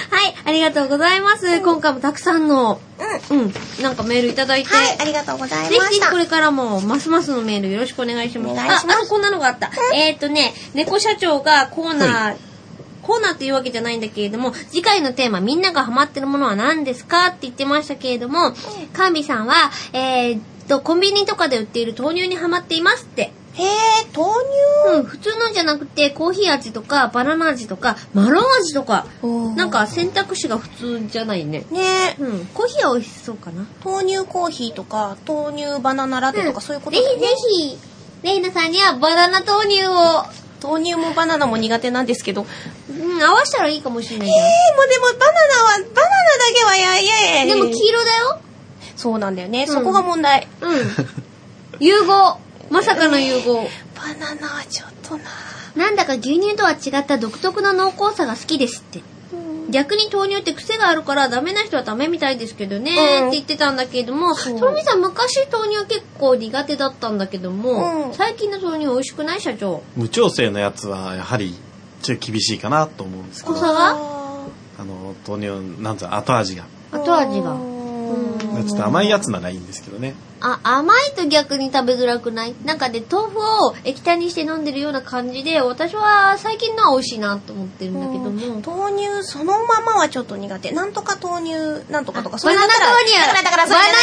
はい、ありがとうございます。今回もたくさんの、なんかメールいただいて。
はい、ありがとうございました。
ぜひこれからも、ますますのメールよろしくお願いします。
お願いします。
こんなのがあった。猫社長がコーナーっていうわけじゃないんだけれども、次回のテーマ、みんながハマってるものは何ですかって言ってましたけれども、カンビさんは、コンビニとかで売っている豆乳にハマっていますって。
へー、豆乳、
普通のじゃなくて、コーヒー味とか、バナナ味とか、マロン味とか、なんか選択肢が普通じゃないね。
ね、
コーヒーは美味しそうかな。
豆乳コーヒーとか、豆乳バナナラテとか、そういうことだよね。
ぜひ、レイナさんにはバナナ豆乳を。
豆乳もバナナも苦手なんですけど。
合わせたらいいかもしれないじゃん。
もうでもバナナだけはや。
でも黄色だよ。
そうなんだよね。そこが問題。
融合。まさかの融合。
バナナはちょっとな。
なんだか牛乳とは違った独特の濃厚さが好きですって。逆に豆乳って癖があるからダメな人はダメみたいですけどね、って言ってたんだけども、とろみさん昔豆乳結構苦手だったんだけども、最近の豆乳美味しくない？社長。
無調整のやつはやはりちょっと厳しいかなと思うんですけど。
濃さが？
豆乳なんか後味が。
後味が。
ちょっと甘いやつならいいんですけどね。
甘いと逆に食べづらくない？なんかで豆腐を液体にして飲んでるような感じで、私は最近のは美味しいなと思ってるんだけども、
豆乳そのままはちょっと苦手。なんとか豆乳なんとかとか、
バナナ豆乳
だからそれじゃない。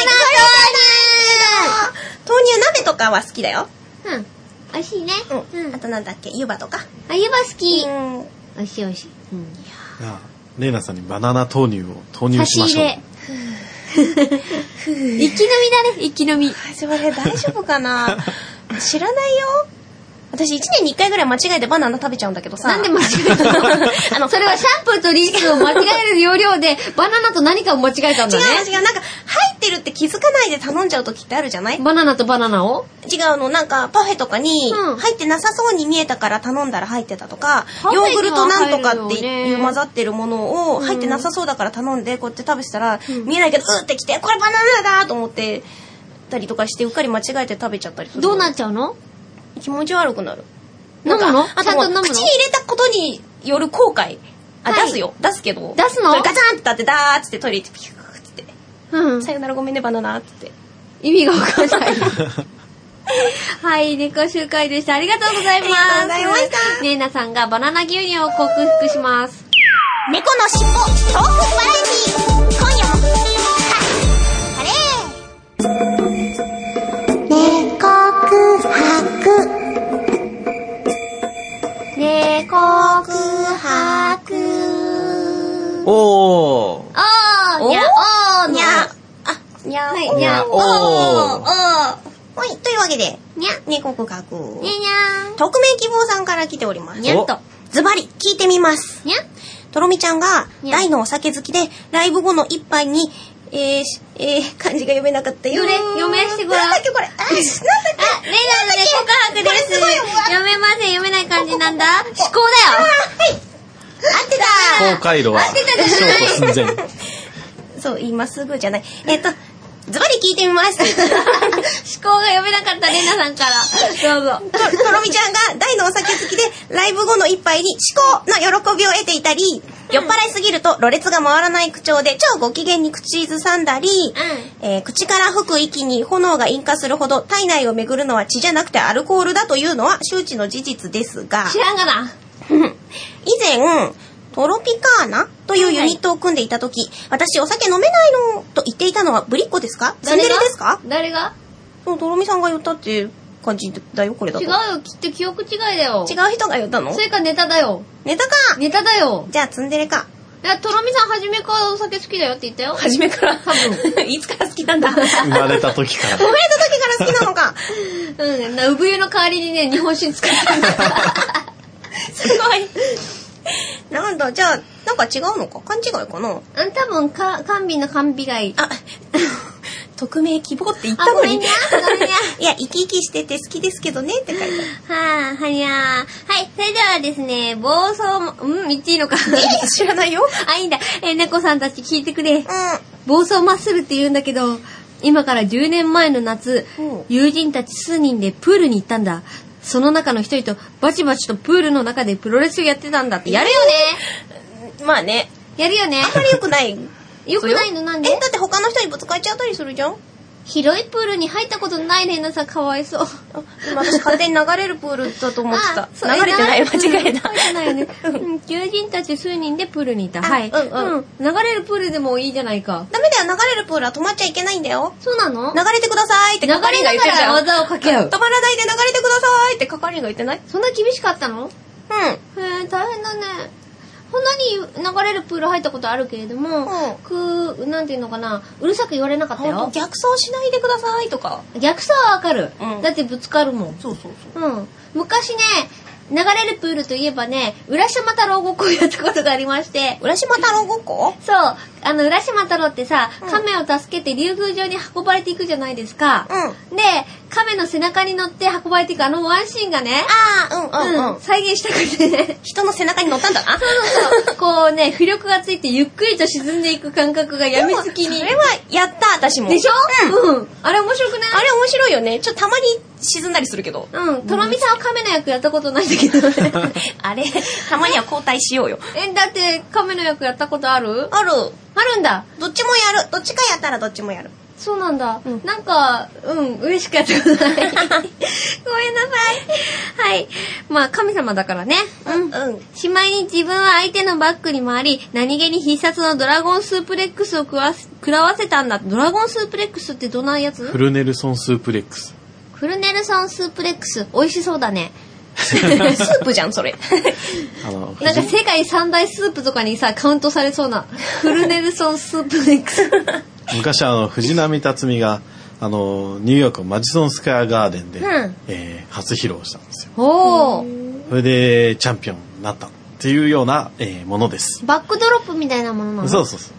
豆乳鍋とかは好きだよ。
美味しいね。
あとなんだっけ、湯葉とか。
湯葉好き。美味しい美味しい。
レイナさんにバナナ豆乳を投入しましょう。
一気飲みだね、一気飲み。
それ大丈夫かな。知らないよ。私1年に1回ぐらい間違えてバナナ食べちゃうんだけどさ。
なんで間違えたの？それはシャンプーとリンスを間違える要領でバナナと何かを間違えたんだね。
違う。なんか入ってるって気づかないで頼んじゃう時ってあるじゃない？
バナナとバナナを？
違うの、なんかパフェとかに入ってなさそうに見えたから頼んだら入ってたとか、ヨーグルトなんとかっていう混ざってるものを入ってなさそうだから頼んでこうやって食べてたら、見えないけどってきて、これバナナだと思ってたりとかして、うっかり間違えて食べちゃったりする。
どうなっちゃうの？
気持ち悪くなる。
飲むの？
あともう口に入れたことによる後悔。出すよ。出すけど。
出すの？
それガチャンって立ってダーッつってトイレ行ってピューッつって。さよならごめんねバナナって。
意味がわかんない。はい、猫集会でした。ありがとうございます。
ありがとうございました。
レイナさんがバナナ牛乳を克服します。
猫のしっぽトークバラエティー、今夜も猫空白。
おー。
にゃ
おー
にゃにゃ
はいにゃ
おー。
はい、というわけで、
にゃ
猫告白。
にゃにゃ
匿名希望さんから来ております。
にゃっと。
ズバリ聞いてみます。
にゃ
とろみちゃんが大のお酒好きで、ライブ後の一杯に漢字が読めなかったよ。
読めしてごらん。
なんだっけこれ。なんだっけ。
レイナの猫告白です。読めません。読めない漢字なんだ。思考だよ。
はい。合ってた。
公回路はショート寸前。
そう、今すぐじゃない。ズバリ聞いてみます。
思考が読めなかったレイナさんから。どうぞ。
とろみちゃんが大のお酒好きで、ライブ後の一杯に思考の喜びを得ていたり、酔っ払いすぎるとろれつが回らない口調で超ご機嫌に口ずさんだり、口から吹く息に炎が引火するほど体内を巡るのは血じゃなくてアルコールだというのは周知の事実ですが、
知らんがな。
以前、トロピカーナというユニットを組んでいたとき、私お酒飲めないのと言っていたのはブリッコですか？ツンデレですか？
誰が？
そう、とろみさんが言ったって感じだよ、これだと。
違うよ、きっと記憶違いだよ。
違う人が言ったの？
それかネタだよ。
ネタか。
ネタだよ。
じゃあツンデレか。
いや、とろみさん初めからお酒好きだよって言ったよ。
初めから。
多分。
いつから好きなんだ。
生まれた時から。
生まれた時から好きなのか。
産湯の代わりにね、日本酒使ってんだ。
すごい。なんだ、じゃあ、なんか違うのか？勘違いかな？
多分、甘美の甘美がいい。
あ、匿名希望って言ったのに。
ごめんにゃ。
いや、生き生きしてて好きですけどねって書いてある。
はにゃー。はい、それではですね、暴走も、言っていいのか。
知らないよ。
いいんだ。猫さんたち聞いてくれ。暴走マッスルって言うんだけど、今から10年前の夏、友人たち数人でプールに行ったんだ。その中の一人とバチバチとプールの中でプロレスをやってたんだって。やるよね。
まあね。
やるよね。
あんまり良くない。
よくないの？なんで？
だって他の人にぶつかっちゃったりするじゃん。
広いプールに入ったことないねんなさ、かわいそう。
今私勝手に流れるプールだと思ってた。
流
れてない、間違えた。
流れてないよね。求人たち数人でプールにいた。はい。流れるプールでもいいじゃないか。
ダメだよ、流れるプールは止まっちゃいけないんだよ。
そうなの？
流れてくださいって係員が言ってるじゃん。
流れながら技を掛け合う。
止まらないで流れてくださいって係員が言ってない？
そんな厳しかったの？大変だね。こんなに流れるプール入ったことあるけれども、なんていうのかな、うるさく言われなかったよ。
逆走しないでくださいとか。
逆走はわかる、だってぶつかるもん。
そうそう。
昔ね、流れるプールといえばね、浦島太郎ごっこをやったことがありまして。
浦島太郎ごっこ？
そう。浦島太郎ってさ、亀を助けて竜宮城に運ばれていくじゃないですか。で、亀の背中に乗って運ばれていくワンシーンがね、再現したくてね。
人の背中に乗ったんだな。
そう。こうね、浮力がついてゆっくりと沈んでいく感覚がやみつきに。
それはやった、私も。
でしょ？あれ面白くない？
あれ面白いよね。ちょっとたまに沈んだりするけど。
とろみさんは亀の役やったことないんだけどね。
あれ、たまには交代しようよ。
だって亀の役やったことある？
あるんだ。どっちもやる。どっちかやったらどっちもやる。
そうなんだ。なんか、嬉しくやったことない。ごめんなさい。はい。まあ、神様だからね。しまいに自分は相手のバックに回り、何気に必殺のドラゴンスープレックスを食らわせたんだ。ドラゴンスープレックスってどんなやつ？
フルネルソンスープレックス。
フルネルソンスープレックス。美味しそうだね。
スープじゃんそれ。
なんか世界三大スープとかにさカウントされそうなフルネルソンスープレックス。
昔藤波辰巳がニューヨークマジソンスクエアガーデンで、初披露したんですよ。それでチャンピオンになったっていうような、ものです。
バックドロップみたいなものなの？
そうそうそう。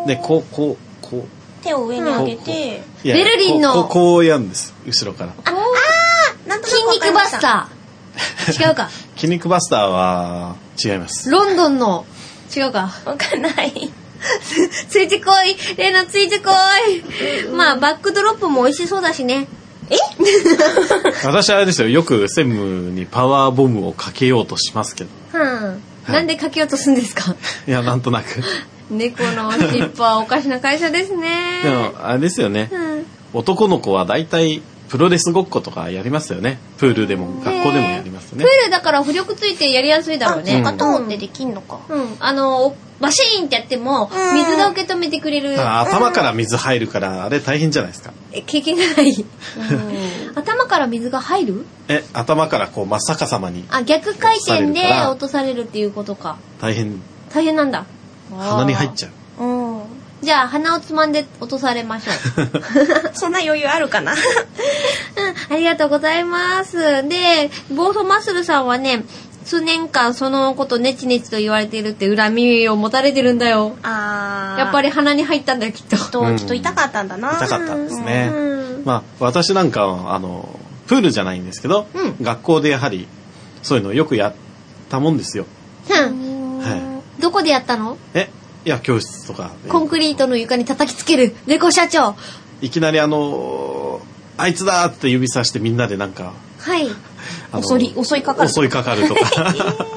でこう
手を上に上げて、
ベルリンの
こうやるんです筋肉から。
筋肉バスター。違うか。
筋肉バスターは違います。
ロンドンの違うか。
わかんない。
ついてこい、レイナついてこい。まあバックドロップも美味しそうだしね。
私はあれですよ、よく専務にパワーボムをかけようとしますけど。
なんでかけようとするんですか？
いや、なんとなく。
猫の尻尾はおかしな会社ですね。
でもあれですよね。男の子は大体プロレスごっことかやりますよね。プールでも学校でもやりますよね。
プールだから浮力ついてやりやすいだろうね。
トーンってできんのか。
バシーンってやっても水が受け止めてくれる。
頭から水入るからあれ大変じゃないですか。
経験がない。頭から水が入る？
頭からこう真っ逆さまに。
逆回転で落とされるっていうことか。
大変なんだ。鼻に入っちゃう。
じゃあ鼻をつまんで落とされましょう。
そんな余裕あるかな。
ありがとうございます。で、ボートマッスルさんはね、数年間そのことネチネチと言われているって恨みを持たれてるんだよ。やっぱり鼻に入ったんだよきっと。
きっと痛かったんだな。
痛かったんですね。まあ私なんかはプールじゃないんですけど、学校でやはりそういうのよくやったもんですよ。
どこでやったの？
いや教室とか
コンクリートの床に叩きつける猫社長。
いきなりあいつだって指さしてみんなでなんか
襲いかかる
とか。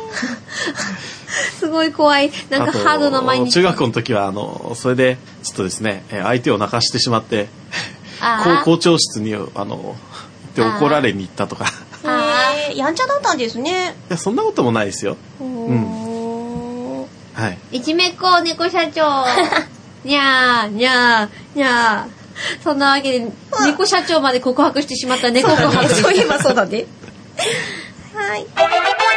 すごい怖い。なんかハードな毎日。
中学校の時はそれでちょっとですね相手を泣かしてしまって校長室にって怒られに行ったとか。
やんちゃだったんですね。
いやそんなこともないですよ。はい。
いじめっ子猫社長。にゃーにゃーにゃー。そんなわけで猫社長まで告白してしまった猫告白。
そういえばそうだね。はい。
猫のしっぽトークバラエ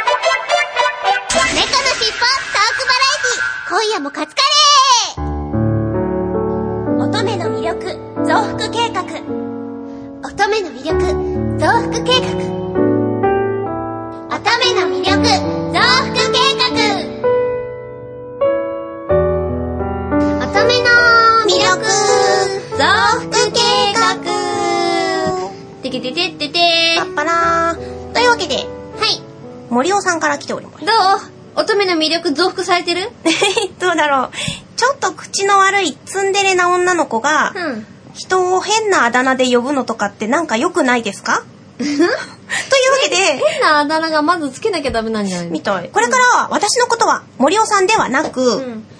ティ、今夜もカツカレー。乙女の魅力増幅計画。乙女の魅力増幅計画。乙女の魅力増幅計画。乙女の魅力増幅計画。
てけてててて
パッパラー。というわけで、森尾さんから来ております。
どう？乙女の魅力増幅されてる？
どうだろう。ちょっと口の悪いツンデレな女の子が、人を変なあだ名で呼ぶのとかってなんか良くないですか？というわけで
変なあだ名がまずつけなきゃダメなんじゃないの？
みたい。これからは私のことは森尾さんではなく、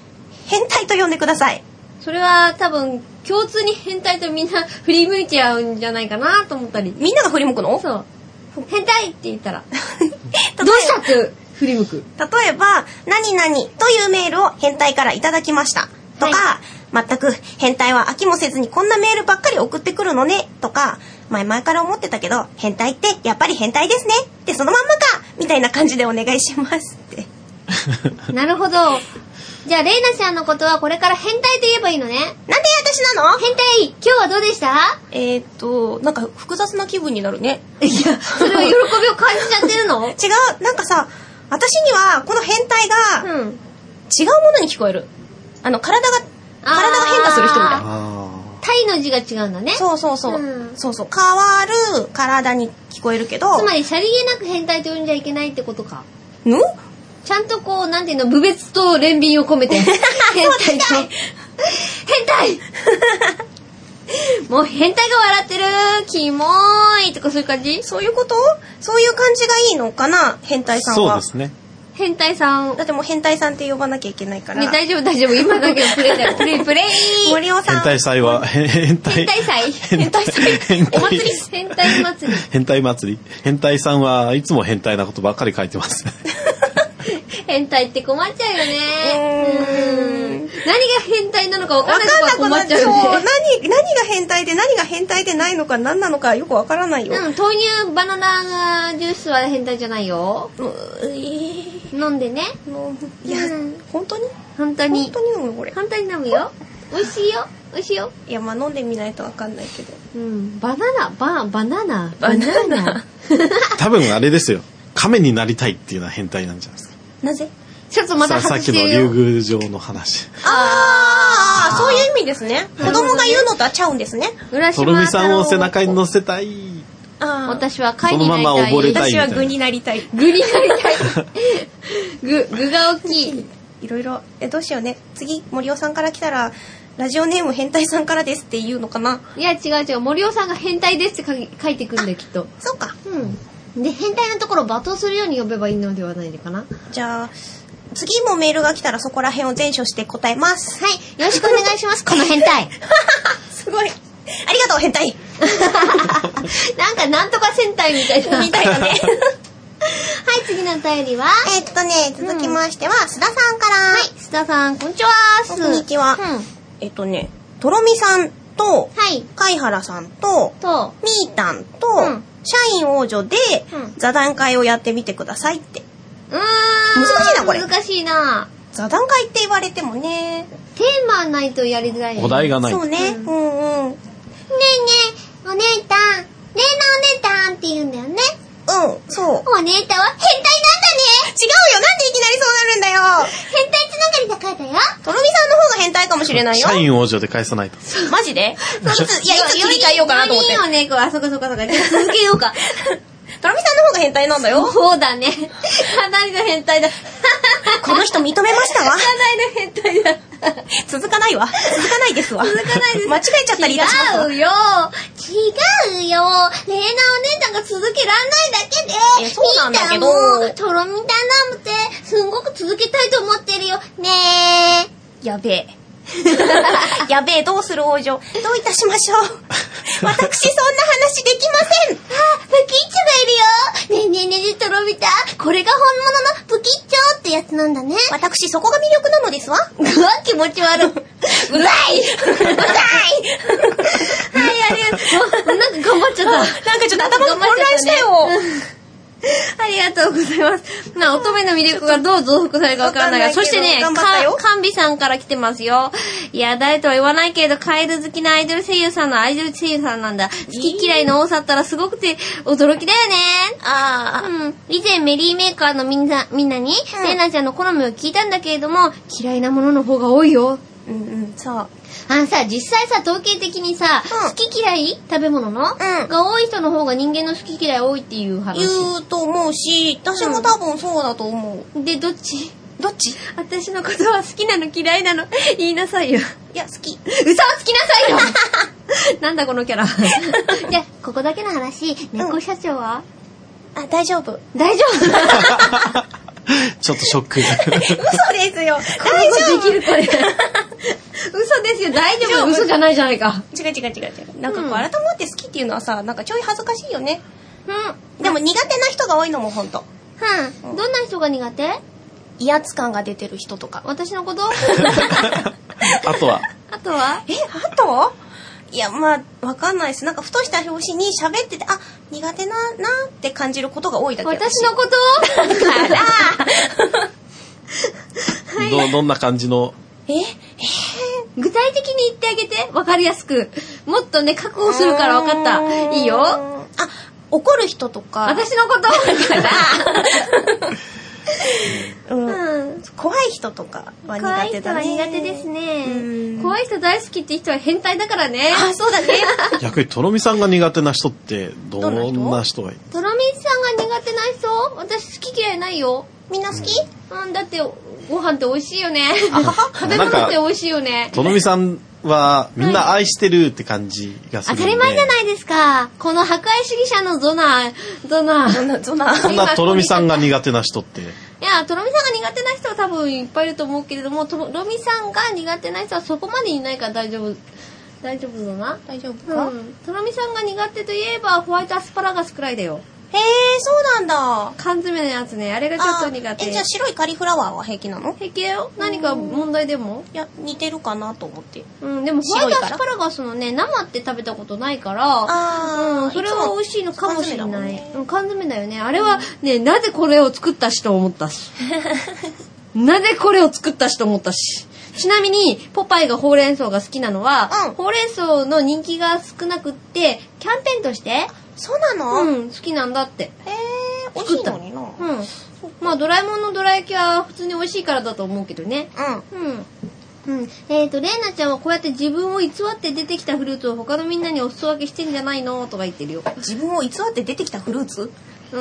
変態と呼んでください。
それは多分共通に変態とみんな振り向いちゃうんじゃないかなと思ったり。
みんなが振り向くの？
そう。変態って言ったらどうしたって振り向く。
例えば何々というメールを変態からいただきましたとか、はい、全く変態は飽きもせずにこんなメールばっかり送ってくるのねとか、前々から思ってたけど変態ってやっぱり変態ですねってそのまんまかみたいな感じでお願いしますって
なるほど。じゃあレイナちゃんのことはこれから変態と言えばいいのね。
なんで私なの？
変態今日はどうでした？
なんか複雑な気分になるね。
いや、それは喜びを感じちゃってるの？
違う、なんかさ、私にはこの変態が違うものに聞こえる。体が変化する人みたいな。
体の字が違うんだね。
そうそうそう。そうそう。変わる体に聞こえるけど。
つまりさりげなく変態と呼んじゃいけないってことか。ちゃんとこう、なんていうの、侮蔑と憐憫を込めて。変態と。変態もう変態が笑ってるキモーいとかそういう感じ？
そういうこと？そういう感じがいいのかな変態さんは。
そうですね。
変態さん。
だってもう変態さんって呼ばなきゃいけないから。
ね、大丈夫大丈夫。今だけのプレイだよ。プレイ。
森尾さん。
変態祭は、変態祭
お祭り変態祭り。
変態祭り。変態さんはいつも変態なことばっかり書いてます。
変態って困っちゃうよね。何が変態なのか分からないと困っちゃうよね。
そう、何が変態で何が変態でないのか何なのかよく分からないよ。
豆乳バナナジュースは変態じゃないよ。飲んでね。
いや、本当に飲むのこれ。
本当に飲むよ。美味しいよ。美味しいよ。
いや、まあ飲んでみないと分かんないけど。
バナナ。
多分あれですよ。亀になりたいっていうのは変態なんじゃないですか。
なぜ？
ちょっとまた
さっきの竜宮城の話。
そういう意味ですね。子供が言うのとはちゃうんですね。
とろみさんを背中に乗せたい。
私は貝になりたい。
そのまま溺れたいみたいな。
私は具になりたい。
具が大きい。
いろいろ。どうしようね。次森尾さんから来たらラジオネーム変態さんからですって言うのかな。
いや違う森尾さんが変態ですって書いてくんだよきっと。
そうか。
で変態のところを罵倒するように呼べばいいのではないのかな。
じゃあ次もメールが来たらそこら辺を全処して答えます。
はい、よろしくお願いしますこの変態。
すごい。ありがとう変態。
なんとか戦隊みたいな。
みたいなね。はい、
次のお便りは
続きましては須田さんから。
はい、須田さんこんにちは。
こんにちは。とろみさんと貝原さんとみーたんと社員王女で座談会をやってみてくださいって。難しいなこれ。
難しいな。
座談会って言われてもね。
テーマないとやりづらいよね。
お題がない。
そうね。ねえねえ
お姉たん、ねえなお姉たんって言うんだよね。
そう。
お姉たんは変態なんだね。
違うよ。なんでいきなりそうなるんだよ。
変態つながりだからだよ。
とろみさんの方が変態かもしれないよ。
社員王女で返さないと。
マジで？いつ切り替えようかなと思って。
いいよね。そうか。続けようか。
とろみさんの方が変態なんだよ。
そうだね。かなりの変態だ。
この人認めましたわ。
かなりの変態だ。
続かないですわ。
続かないです。
間違えちゃったりいたします。
違うよ。レイナお姉さんが続けらんないだけで。
そうなんだけど。
とろみ頼むってすんごく続けたいと思ってるよ。ねえ。
やべえ。やべえ、どうする王女。どういたしましょう。私そんな話できません。
プキッチョがいるよ。ねえとろみた。これが本物のプキッチョってやつなんだね。
私そこが魅力なのですわ。
気持ち悪い。うざい。はい、ありがとう。
なんか頑張っちゃった。
なんかちょっと頭が混乱したよ。
ありがとうございます。乙女の魅力がどう増幅されるかわからないが、そしてね、カンビさんから来てますよ。いや、誰とは言わないけれど、カエル好きなアイドル声優さんなんだ。好き嫌いの多さったらすごくて驚きだよね。以前メリーメーカーのみんなに、レイナちゃんの好みを聞いたんだけれども、嫌いなものの方が多いよ。
そう。
実際さ、統計的にさ、好き嫌い食べ物の、が多い人の方が人間の好き嫌い多いっていう話。
言うと思うし、私も多分そうだと思う。
で、どっち？
私のことは好きなの嫌いなの言いなさいよ。いや、好き。
嘘をつきなさいよ。なんだこのキャラ。
じゃあ、ここだけの話、猫社長は？
大丈夫。
大丈夫。
ちょっとショック。
嘘ですよ。大丈夫。
できるこれ。嘘ですよ。大丈夫。嘘じゃないじゃないか。
違う。なんかこう、改まって好きっていうのはさ、なんかちょい恥ずかしいよね。でも苦手な人が多いのもほんと。
どんな人が苦手？
威圧感が出てる人とか。
私のこと
あとは
あとは
あといや、まあ、わかんないです。なんか、ふとした拍子に喋ってて、あ、苦手なって感じることが多いだけ。
私のこと
だから
どんな感じの？
具体的に言ってあげて。わかりやすく。もっとね、確保するからわかった。いいよ。
あ、怒る人とか。
私のこと
怖い人とかは苦手だね。
怖い人は苦手ですね。怖い人大好きって人は変態だからね。
あ、そうだね。
逆にとろみさんが苦手な人ってどんな人がいる？
とろみさんが苦手な人？私好き嫌いないよ。
みんな好き？
だってご飯って美味しいよね。食べ物って美味しいよね。
とろみさんはみんな愛してるって感じがするんで、
当たり前じゃないですか。この破壊主義者のゾナ。
そんなとろみさんが苦手な人って。
いや、とろみさんが苦手な人は多分いっぱいいると思うけれども、とろみさんが苦手な人はそこまでいないから大丈夫だな。大丈夫か？とろみさんが苦手といえばホワイトアスパラガスくらいだよ。
へえ、そうなんだ。
缶詰のやつね。あれがちょっと苦手。
じゃあ白いカリフラワーは平気なの？
平気だよ。何か問題でも？
いや、似てるかなと思って。
でもホワイトアスパラガスのね、生って食べたことないから、それは美味しいのかもしれない。缶詰だよね。あれはね、なぜこれを作ったしと思ったし。なぜこれを作ったしと思ったし。ちなみに、ポパイがほうれん草が好きなのは、ほうれん草の人気が少なくって、キャンペーンとして、
そうなの？
好きなんだって。
へえ、美味しいのにな。
まあ、ドラえもんのドラ焼きは普通に美味しいからだと思うけどね。レイナちゃんはこうやって自分を偽って出てきたフルーツを他のみんなにお裾分けしてんじゃないのとか言ってるよ。
自分を偽って出てきたフルーツ？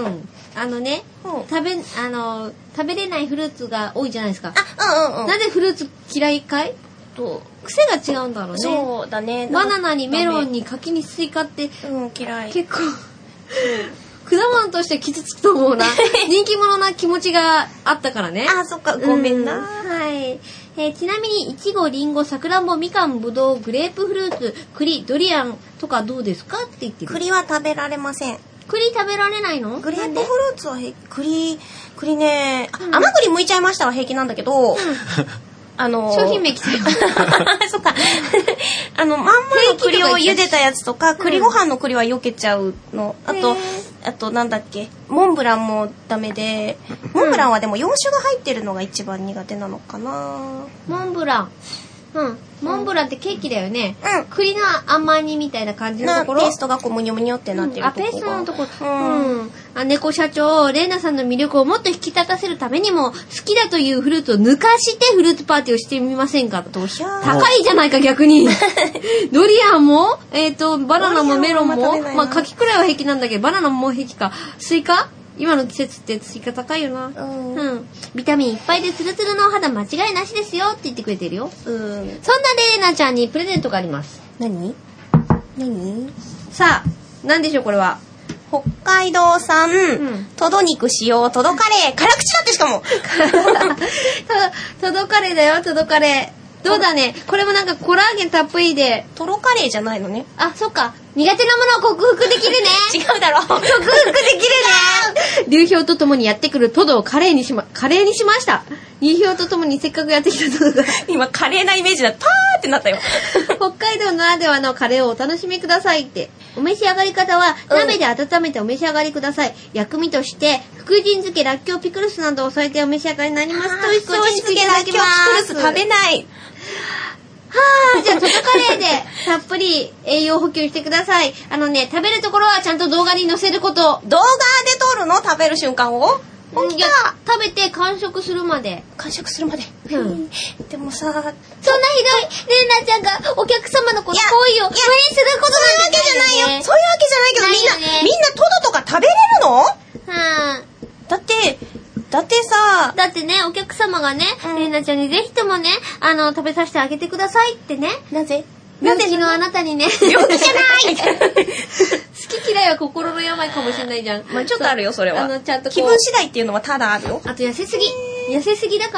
食べれないフルーツが多いじゃないですか。
な
ぜフルーツ嫌いかい？癖が違うんだろうね。
そうだね。
バナナにメロンに柿にスイカって、
嫌い。
結構、果物として傷つくと思うな。人気者な気持ちがあったからね。
あ、そっか、ごめんな。
はい。ちなみに、いちご、りんご、さくらんぼ、みかん、ぶどう、グレープフルーツ、栗、ドリアンとかどうですかって言ってる。
栗は食べられません。
栗食べられないの？
グレープフルーツは栗ね、甘栗剥いちゃいましたは平気なんだけど、
商品名来たよ。
そっか。まんまの栗を茹でたやつとか、栗ご飯の栗は避けちゃうの。あとなんだっけ、モンブランもダメで、モンブランはでも洋酒が入ってるのが一番苦手なのかな。
モンブラン。モンブランってケーキだよね。栗の甘煮みたいな感じのところ。
ペーストがこうむにょむにょってなってるところ。
ペーストのところ。猫社長、レイナさんの魅力をもっと引き立たせるためにも、好きだというフルーツを抜かしてフルーツパーティーをしてみませんか？高いじゃないか逆に。ドリアンも、バナナもメロンも、まあ柿くらいは平気なんだけど、バナナも平気か。スイカ？今の季節ってスイカ高いよな。ビタミンいっぱいでツルツルのお肌間違いなしですよって言ってくれてるよ。そんなレイナちゃんにプレゼントがあります。
何
さあ、何でしょうこれは。
北海道産、トド肉使用トドカレー。辛口だってしかも。
トドカレーだよ、トドカレー。どうだね。これもなんかコラーゲンたっぷりで。
トロカレーじゃないのね。
あ、そっか。苦手なものを克服できるね。
違うだろ。克服できる
ね。流氷とともにやってくるトドをカレーにしました。流氷とともにせっかくやってきたトドが。
今カレーなイメージだ。パーってなったよ。
北海道ならではのカレーをお楽しみくださいって。お召し上がり方は、鍋で温めてお召し上がりください。薬味として、福神漬け、らっきょうピクルスなどを添えてお召し上がりになりますと、
福神漬け、らっきょうピクルス食べない。
じゃあ、トドカレーでたっぷり栄養補給してください。食べるところはちゃんと動画に載せること。
動画で撮るの？食べる瞬間を？
いや、食べて完食するまで。
でもさ、そんなひどい。
レイナちゃんがお客様の行為を応援することなんて
ないよ。そういうわけじゃないけど、みんなトドとか食べれるの？だってね、
お客様がね、レイナちゃんにぜひともね、食べさせてあげてくださいってね。
なぜ？
病気のあなたにね。
病気じゃない
好き嫌いは心の病かもしれないじゃん。
まあちょっとあるよ、それは。
ちゃんと
気分次第っていうのはただあるよ。
あと痩せすぎだから、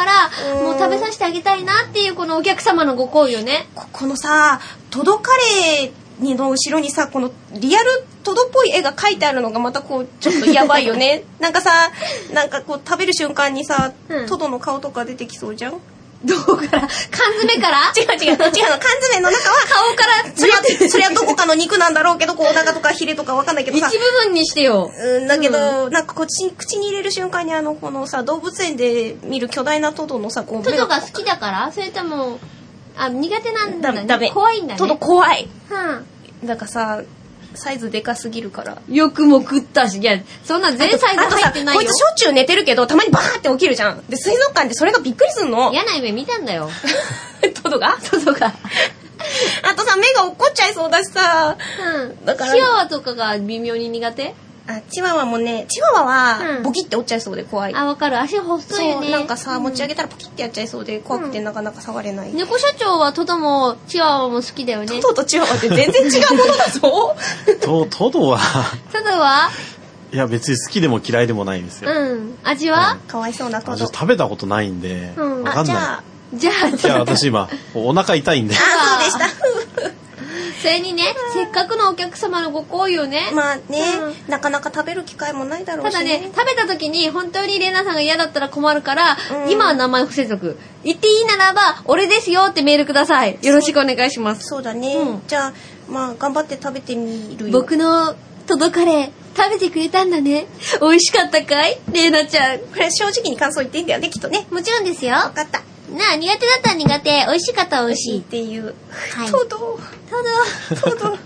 もう食べさせてあげたいなっていうこのお客様のご好意よね。
このさ、トドカレーの後ろにさ、このリアルトドっぽい絵が描いてあるのがまたこうちょっとやばいよね。なんかさ、なんかこう食べる瞬間にさ、トドの顔とか出てきそうじゃん。
どこから缶詰から
違う、缶詰の中は
顔から
それはどこかの肉なんだろうけど、こうお腹とかヒレとかわかんないけどさ、
一部分にしてよ。
だけど、なんか口に入れる瞬間にこのさ、動物園で見る巨大なトドのさ、こう
トドが好きだから？それとも苦手なんだね。
ダメ。
怖いんだね。
トド怖い。
うん。
だからさ、サイズでかすぎるから。
よくも食ったし、いや、そんな全サイズ入ってないよ。
こいつしょっちゅう寝てるけど、たまにバーって起きるじゃん。で、水族館でそれがびっくりすんの。
嫌な夢見たんだよ。
トドが。あとさ、目が落っこっちゃいそうだしさ。だから。
チワワとかが微妙に苦手？
チワワもね、チワワはボキって折っちゃいそうで怖い。
わかる。足細いよね。
そう、なんかさ、持ち上げたらポキってやっちゃいそうで怖くてなかなか触れない。
猫社長はトドもチワワも好きだよね。
トドとチワワって全然違うものだぞ。
トドは
トドは？
いや別に好きでも嫌いでもないんですよ。
味は？
かわいそうなトド。
食べたことないんでわかんない。
じゃあ
私今お腹痛いんで。
そうでした。
それにね、せっかくのお客様のご好意をね。
まあね、なかなか食べる機会もないだろうし、
ただね、食べた時に本当にレナさんが嫌だったら困るから、今は名前不接続。言っていいならば、俺ですよってメールください。よろしくお願いします。
そうだね。じゃあ、まあ頑張って食べてみるよ。
僕のトドカレー、食べてくれたんだね。美味しかったかい？レナちゃん。
これ正直に感想言っていいんだよね、きっとね。
もちろんですよ。
わかった。
苦手だったら苦手、美味しかったら美味しい
っていう。
はい。
トド。やだの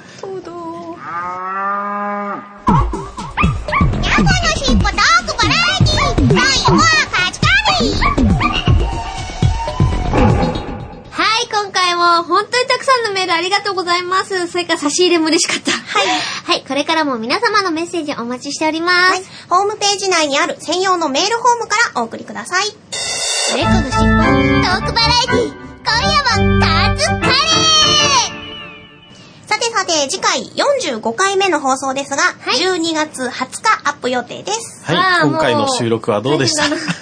しっぽトークバラエティー、第5話カチカリ。
はい、今回も本当にたくさんのメールありがとうございます。それから差し入れも嬉しかった。はい、これからも皆様のメッセージお待ちしております。
ホームページ内にある専用のメールフォームからお送りください。
猫のしっぽトークバラエティー、今夜もカツカレー。
さて、次回45回目の放送ですが、12月20日アップ予定です。
はい、今回の収録はどうでした
結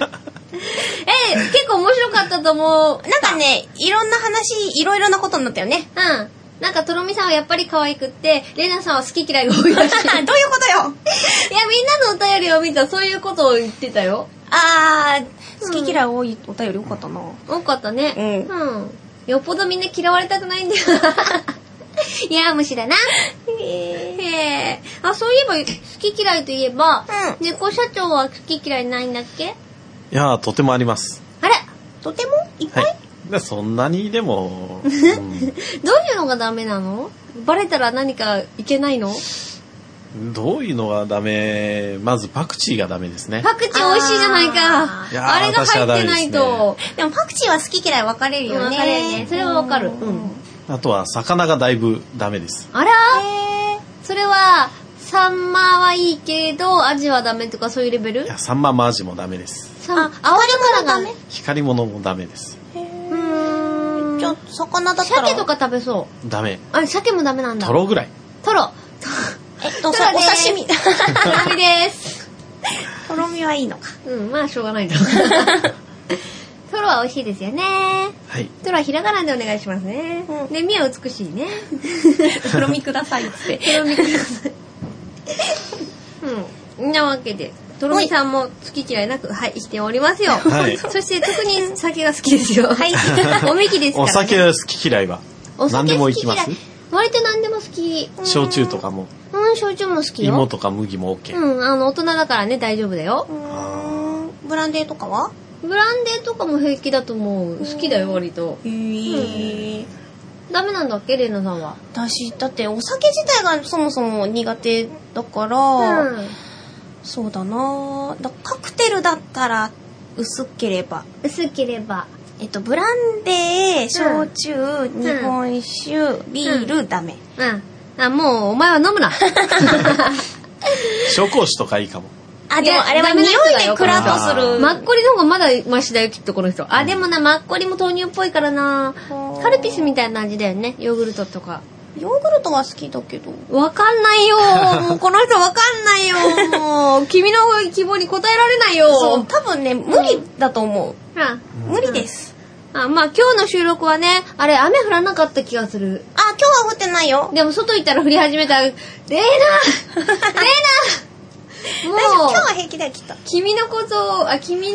構面白かったと思う。
なんかね、いろんな話、いろいろなことになったよね。
なんかとろみさんはやっぱり可愛くって、レナさんは好き嫌いが多いらしい。
どういうことよ。
いや、みんなのお便りを見たらそういうことを言ってたよ。
好き嫌い多いお便り多かったな。
多かったね。よっぽどみんな嫌われたくないんだよ。いや、虫だな。そういえば、好き嫌いといえば、猫社長は好き嫌いないんだっけ？
いや、とてもあります。
あれ？
とてもいっぱい？
そんなにでも、
どういうのがダメなの？バレたら何かいけないの？
どういうのがダメ？まずパクチーがダメですね。
パクチー美味しいじゃないか。あれが入ってないと。
でもパクチーは好き嫌い分かれるよね。
分かれるね。それは分かる。
あとは魚がだいぶダメです。
あら？それはサンマはいいけどアジはダメとかそういうレベル？
いや、サンマもアジもダメです。
青魚がダメ？
光り物もダメです。
じゃあ魚だったら
鮭とか食べそう。
ダメ。
鮭もダメなんだ。
トロぐらい。
トロ。
お刺身。
とろみです。
とろみはいいのか。
まあしょうがないな。トロは美味しいですよね。
はい。
トロはひらがなでお願いしますね。で、みは美しいね。
とろみくださいって。
とろみください。なわけで、とろみさんも好き嫌いなく、生きておりますよ。そして特に酒が好きですよ。おみきですから。
お酒は好き嫌いは何でもいきます？
割と何でも好き。
焼酎とかも。
焼酎も好きよ。
芋とか麦も OK。
大人だからね、大丈夫だよ。
ブランデーとかは？
ブランデーとかも平気だと思う。好きだよ、割と。ダメなんだっけ、レイナさんは。
私、だってお酒自体がそもそも苦手だから、そうだな。カクテルだったら薄ければ。ブランデー、焼酎、日本酒、ビール、ダメ。
もうお前は飲むな。
紹興酒とかいいかも。
あ、でもあれは匂いでクラッとする。
マッコリの方がまだマシだよ、きっとこの人。あ、でもな、マッコリも豆乳っぽいからな。カルピスみたいな味だよね、ヨーグルトとか。
ヨーグルトは好きだけど。
わかんないよ。もうこの人わかんないよ。もう、君の希望に応えられないよ。
そう、多分ね、無理だと思う。無理です。
まあ今日の収録はね、あれ雨降らなかった気がする。
あ、今日は降ってないよ。
でも外行ったら降り始めた。レーナもう、
今日は平気だよ、きっと。
君のこと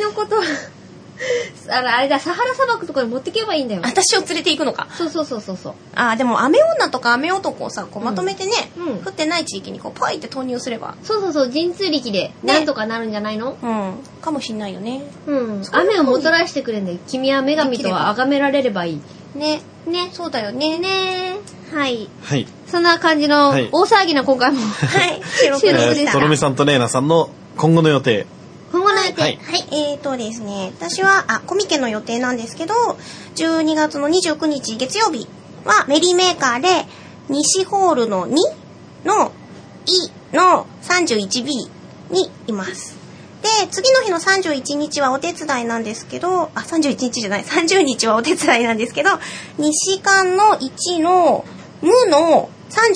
あれだ、サハラ砂漠とかに持ってけばいいんだよ。
私を連れて行くのか。
そう。
あ、でも雨女とか雨男をさ、こうまとめてね、降ってない地域にこうポイって投入すれば。
そう、神通力でなんとかなるんじゃないの？
かもしんないよね。
雨をもたらしてくれんだよ。君は女神とは崇められればいい。
ね、そうだよね。
はい。そんな感じの大騒ぎな今回も。はい。収録
でした。とろみさんとれいなさんの今後の予定。
はい。ですね、私は、コミケの予定なんですけど、12月の29日月曜日はメリーメーカーで、西ホールの2の E の 31B にいます。で、次の日の31日はお手伝いなんですけど、31日じゃない、30日はお手伝いなんですけど、西館の1の無の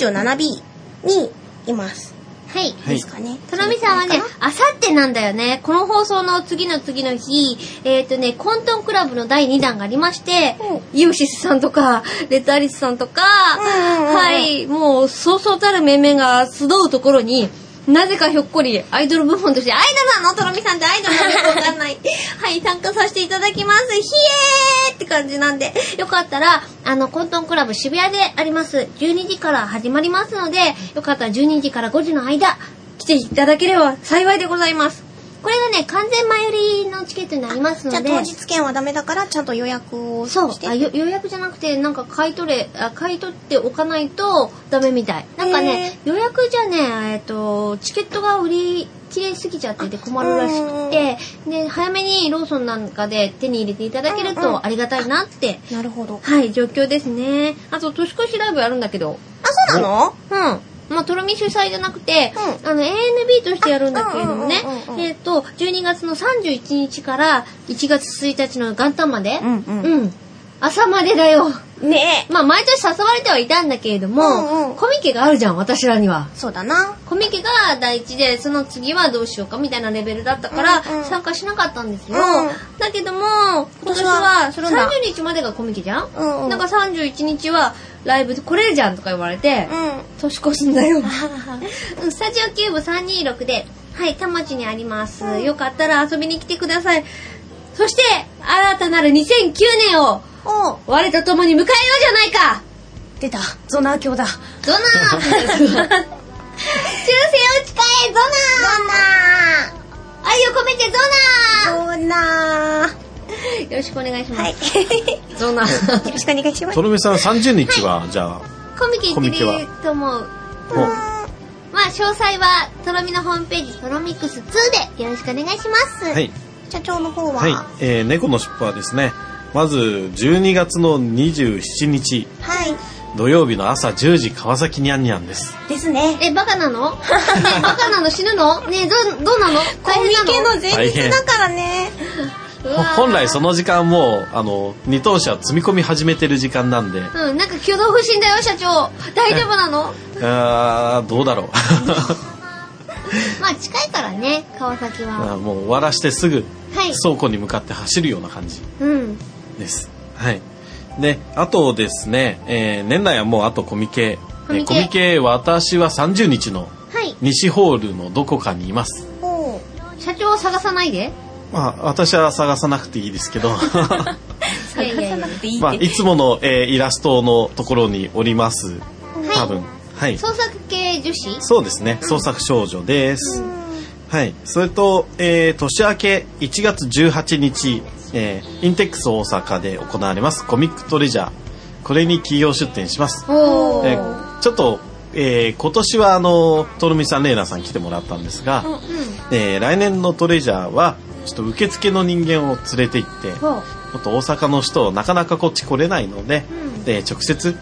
37B にいます。
はい。
ですかね。
とろみさんはね、あさってなんだよね。この放送の次の日、コントンクラブの第2弾がありまして、イオシスさんとか、レッドアリスさんとか、はい、もう、そうそうたる面々が集うところに、なぜかひょっこりアイドル部門として、アイドルなのとろみさんってアイドルなのかわかんない。はい、参加させていただきます。ひえーって感じなんで、よかったら、コントンクラブ渋谷であります。12時から始まりますので、よかったら12時から5時の間、来ていただければ幸いでございます。これがね、完全前売りのチケットになりますので。
じゃあ当日券はダメだから、ちゃんと予約をして。
そう。予約じゃなくて、なんか買い取っておかないとダメみたい。なんかね、予約じゃね、チケットが売り切れすぎちゃってて困るらしくて、で、早めにローソンなんかで手に入れていただけるとありがたいなって。
なるほど。
はい、状況ですね。あと、年越しライブあるんだけど。
あ、そうなの？
まあ、とろみ主催じゃなくて、ANB としてやるんだけれどもね、12月の31日から1月1日の元旦まで、朝までだよ。
ね
まあ、毎年誘われてはいたんだけれども、コミケがあるじゃん、私らには。
そうだな。
コミケが第一で、その次はどうしようかみたいなレベルだったから、参加しなかったんですよ。だけども、今年は30日までがコミケじゃん？なんか31日はライブ来れるじゃんとか言われて、年越すんだよ。スタジオキューブ326で、はい、田町にあります。よかったら遊びに来てください。そして、新たなる2009年を、我と共に迎えようじゃないか。
出た、ゾナー教だ。
ゾナー忠誠を誓え、ゾナー。愛を込めてゾナー。よろしくお願いします。はい。ゾナー。
よろしくお願いします。
とろみさん30日は、じゃあ、
コミケ行ってると思う。まあ、詳細は、とろみのホームページ、とろみクス2でよろしくお願いします。
はい。社長の方は、
はい、猫のしっぽはですね、まず12月の27日、
はい、
土曜日の朝10時川崎にゃんにゃんです。
ですね。
バカなの？ねバカなの？死ぬの？ねどうなの？
コミケの前日だからね。
本来その時間も二等車積み込み始めてる時間なんで。
なんか挙動不審だよ社長。大丈夫なの？
どうだろう。
まあ近いからね川崎は。
もう終わらしてすぐ倉庫に向かって走るような感じです。はい。で、あとですね、年内はもうあとコミケ。コミケ私は30日の西ホールのどこかにいます。
社長を探さないで。
まあ私は探さなくていいですけど。
探さなくていいって。
まあいつもの、イラストのところにおります。多分。はい、
創作系女子？
そうですね、創作少女です。はい、それと、年明け1月18日、インテックス大阪で行われますコミックトレジャー、これに企業出展します。ちょっと、今年はとろみさん、れいなさん来てもらったんですが、来年のトレジャーはちょっと受付の人間を連れて行って、ちょっと大阪の人なかなかこっち来れないので、直接、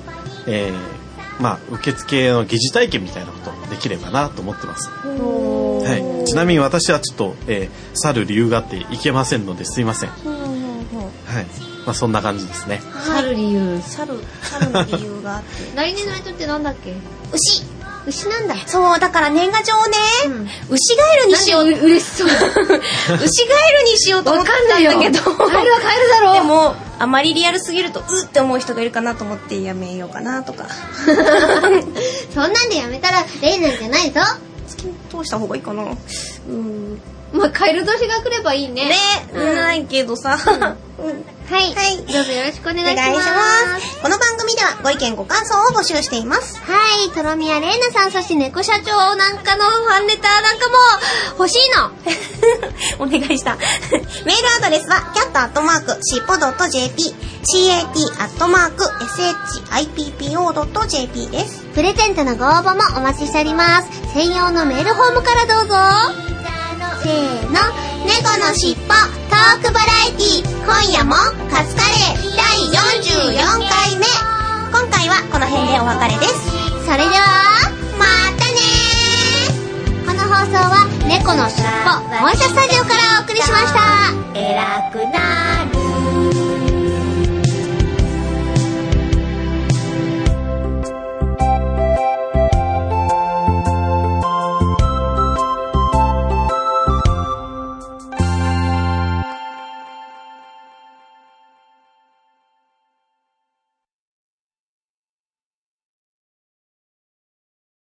まあ、受付の疑似体験みたいなことできればなと思ってます。はい、 ちなみに私はちょっと、去る理由があって行けませんのですいません。はい。まあそんな感じですね。
去る理由。
去るの理由があって。
来年の干支ってなんだっけ？牛なんだ。
そう、だから年賀状ね、牛ガエルにしよう。
嬉しそう。
牛ガエルにしようと思ったんだけど。
カエルはカエルだろう。
でも、あまりリアルすぎると、って思う人がいるかなと思ってやめようかなとか。
そんなんでやめたら、例なんじゃないぞ。
月通した方がいいかな。
まあ、カエル年が来ればいいね。
ないけどさ。
はい。どうぞよろしくお願いします。
この番組ではご意見ご感想を募集しています。
はい。とろみやれいなさん、そして猫社長なんかのファンレターなんかも欲しいの。
お願いした。メールアドレスは cat@shippo.jp cat@shippo.jp です。
プレゼントのご応募もお待ちしております。専用のメールフォームからどうぞ。せーの、
猫のしっぽトークバラエティ、今夜もカツカレー第44回目。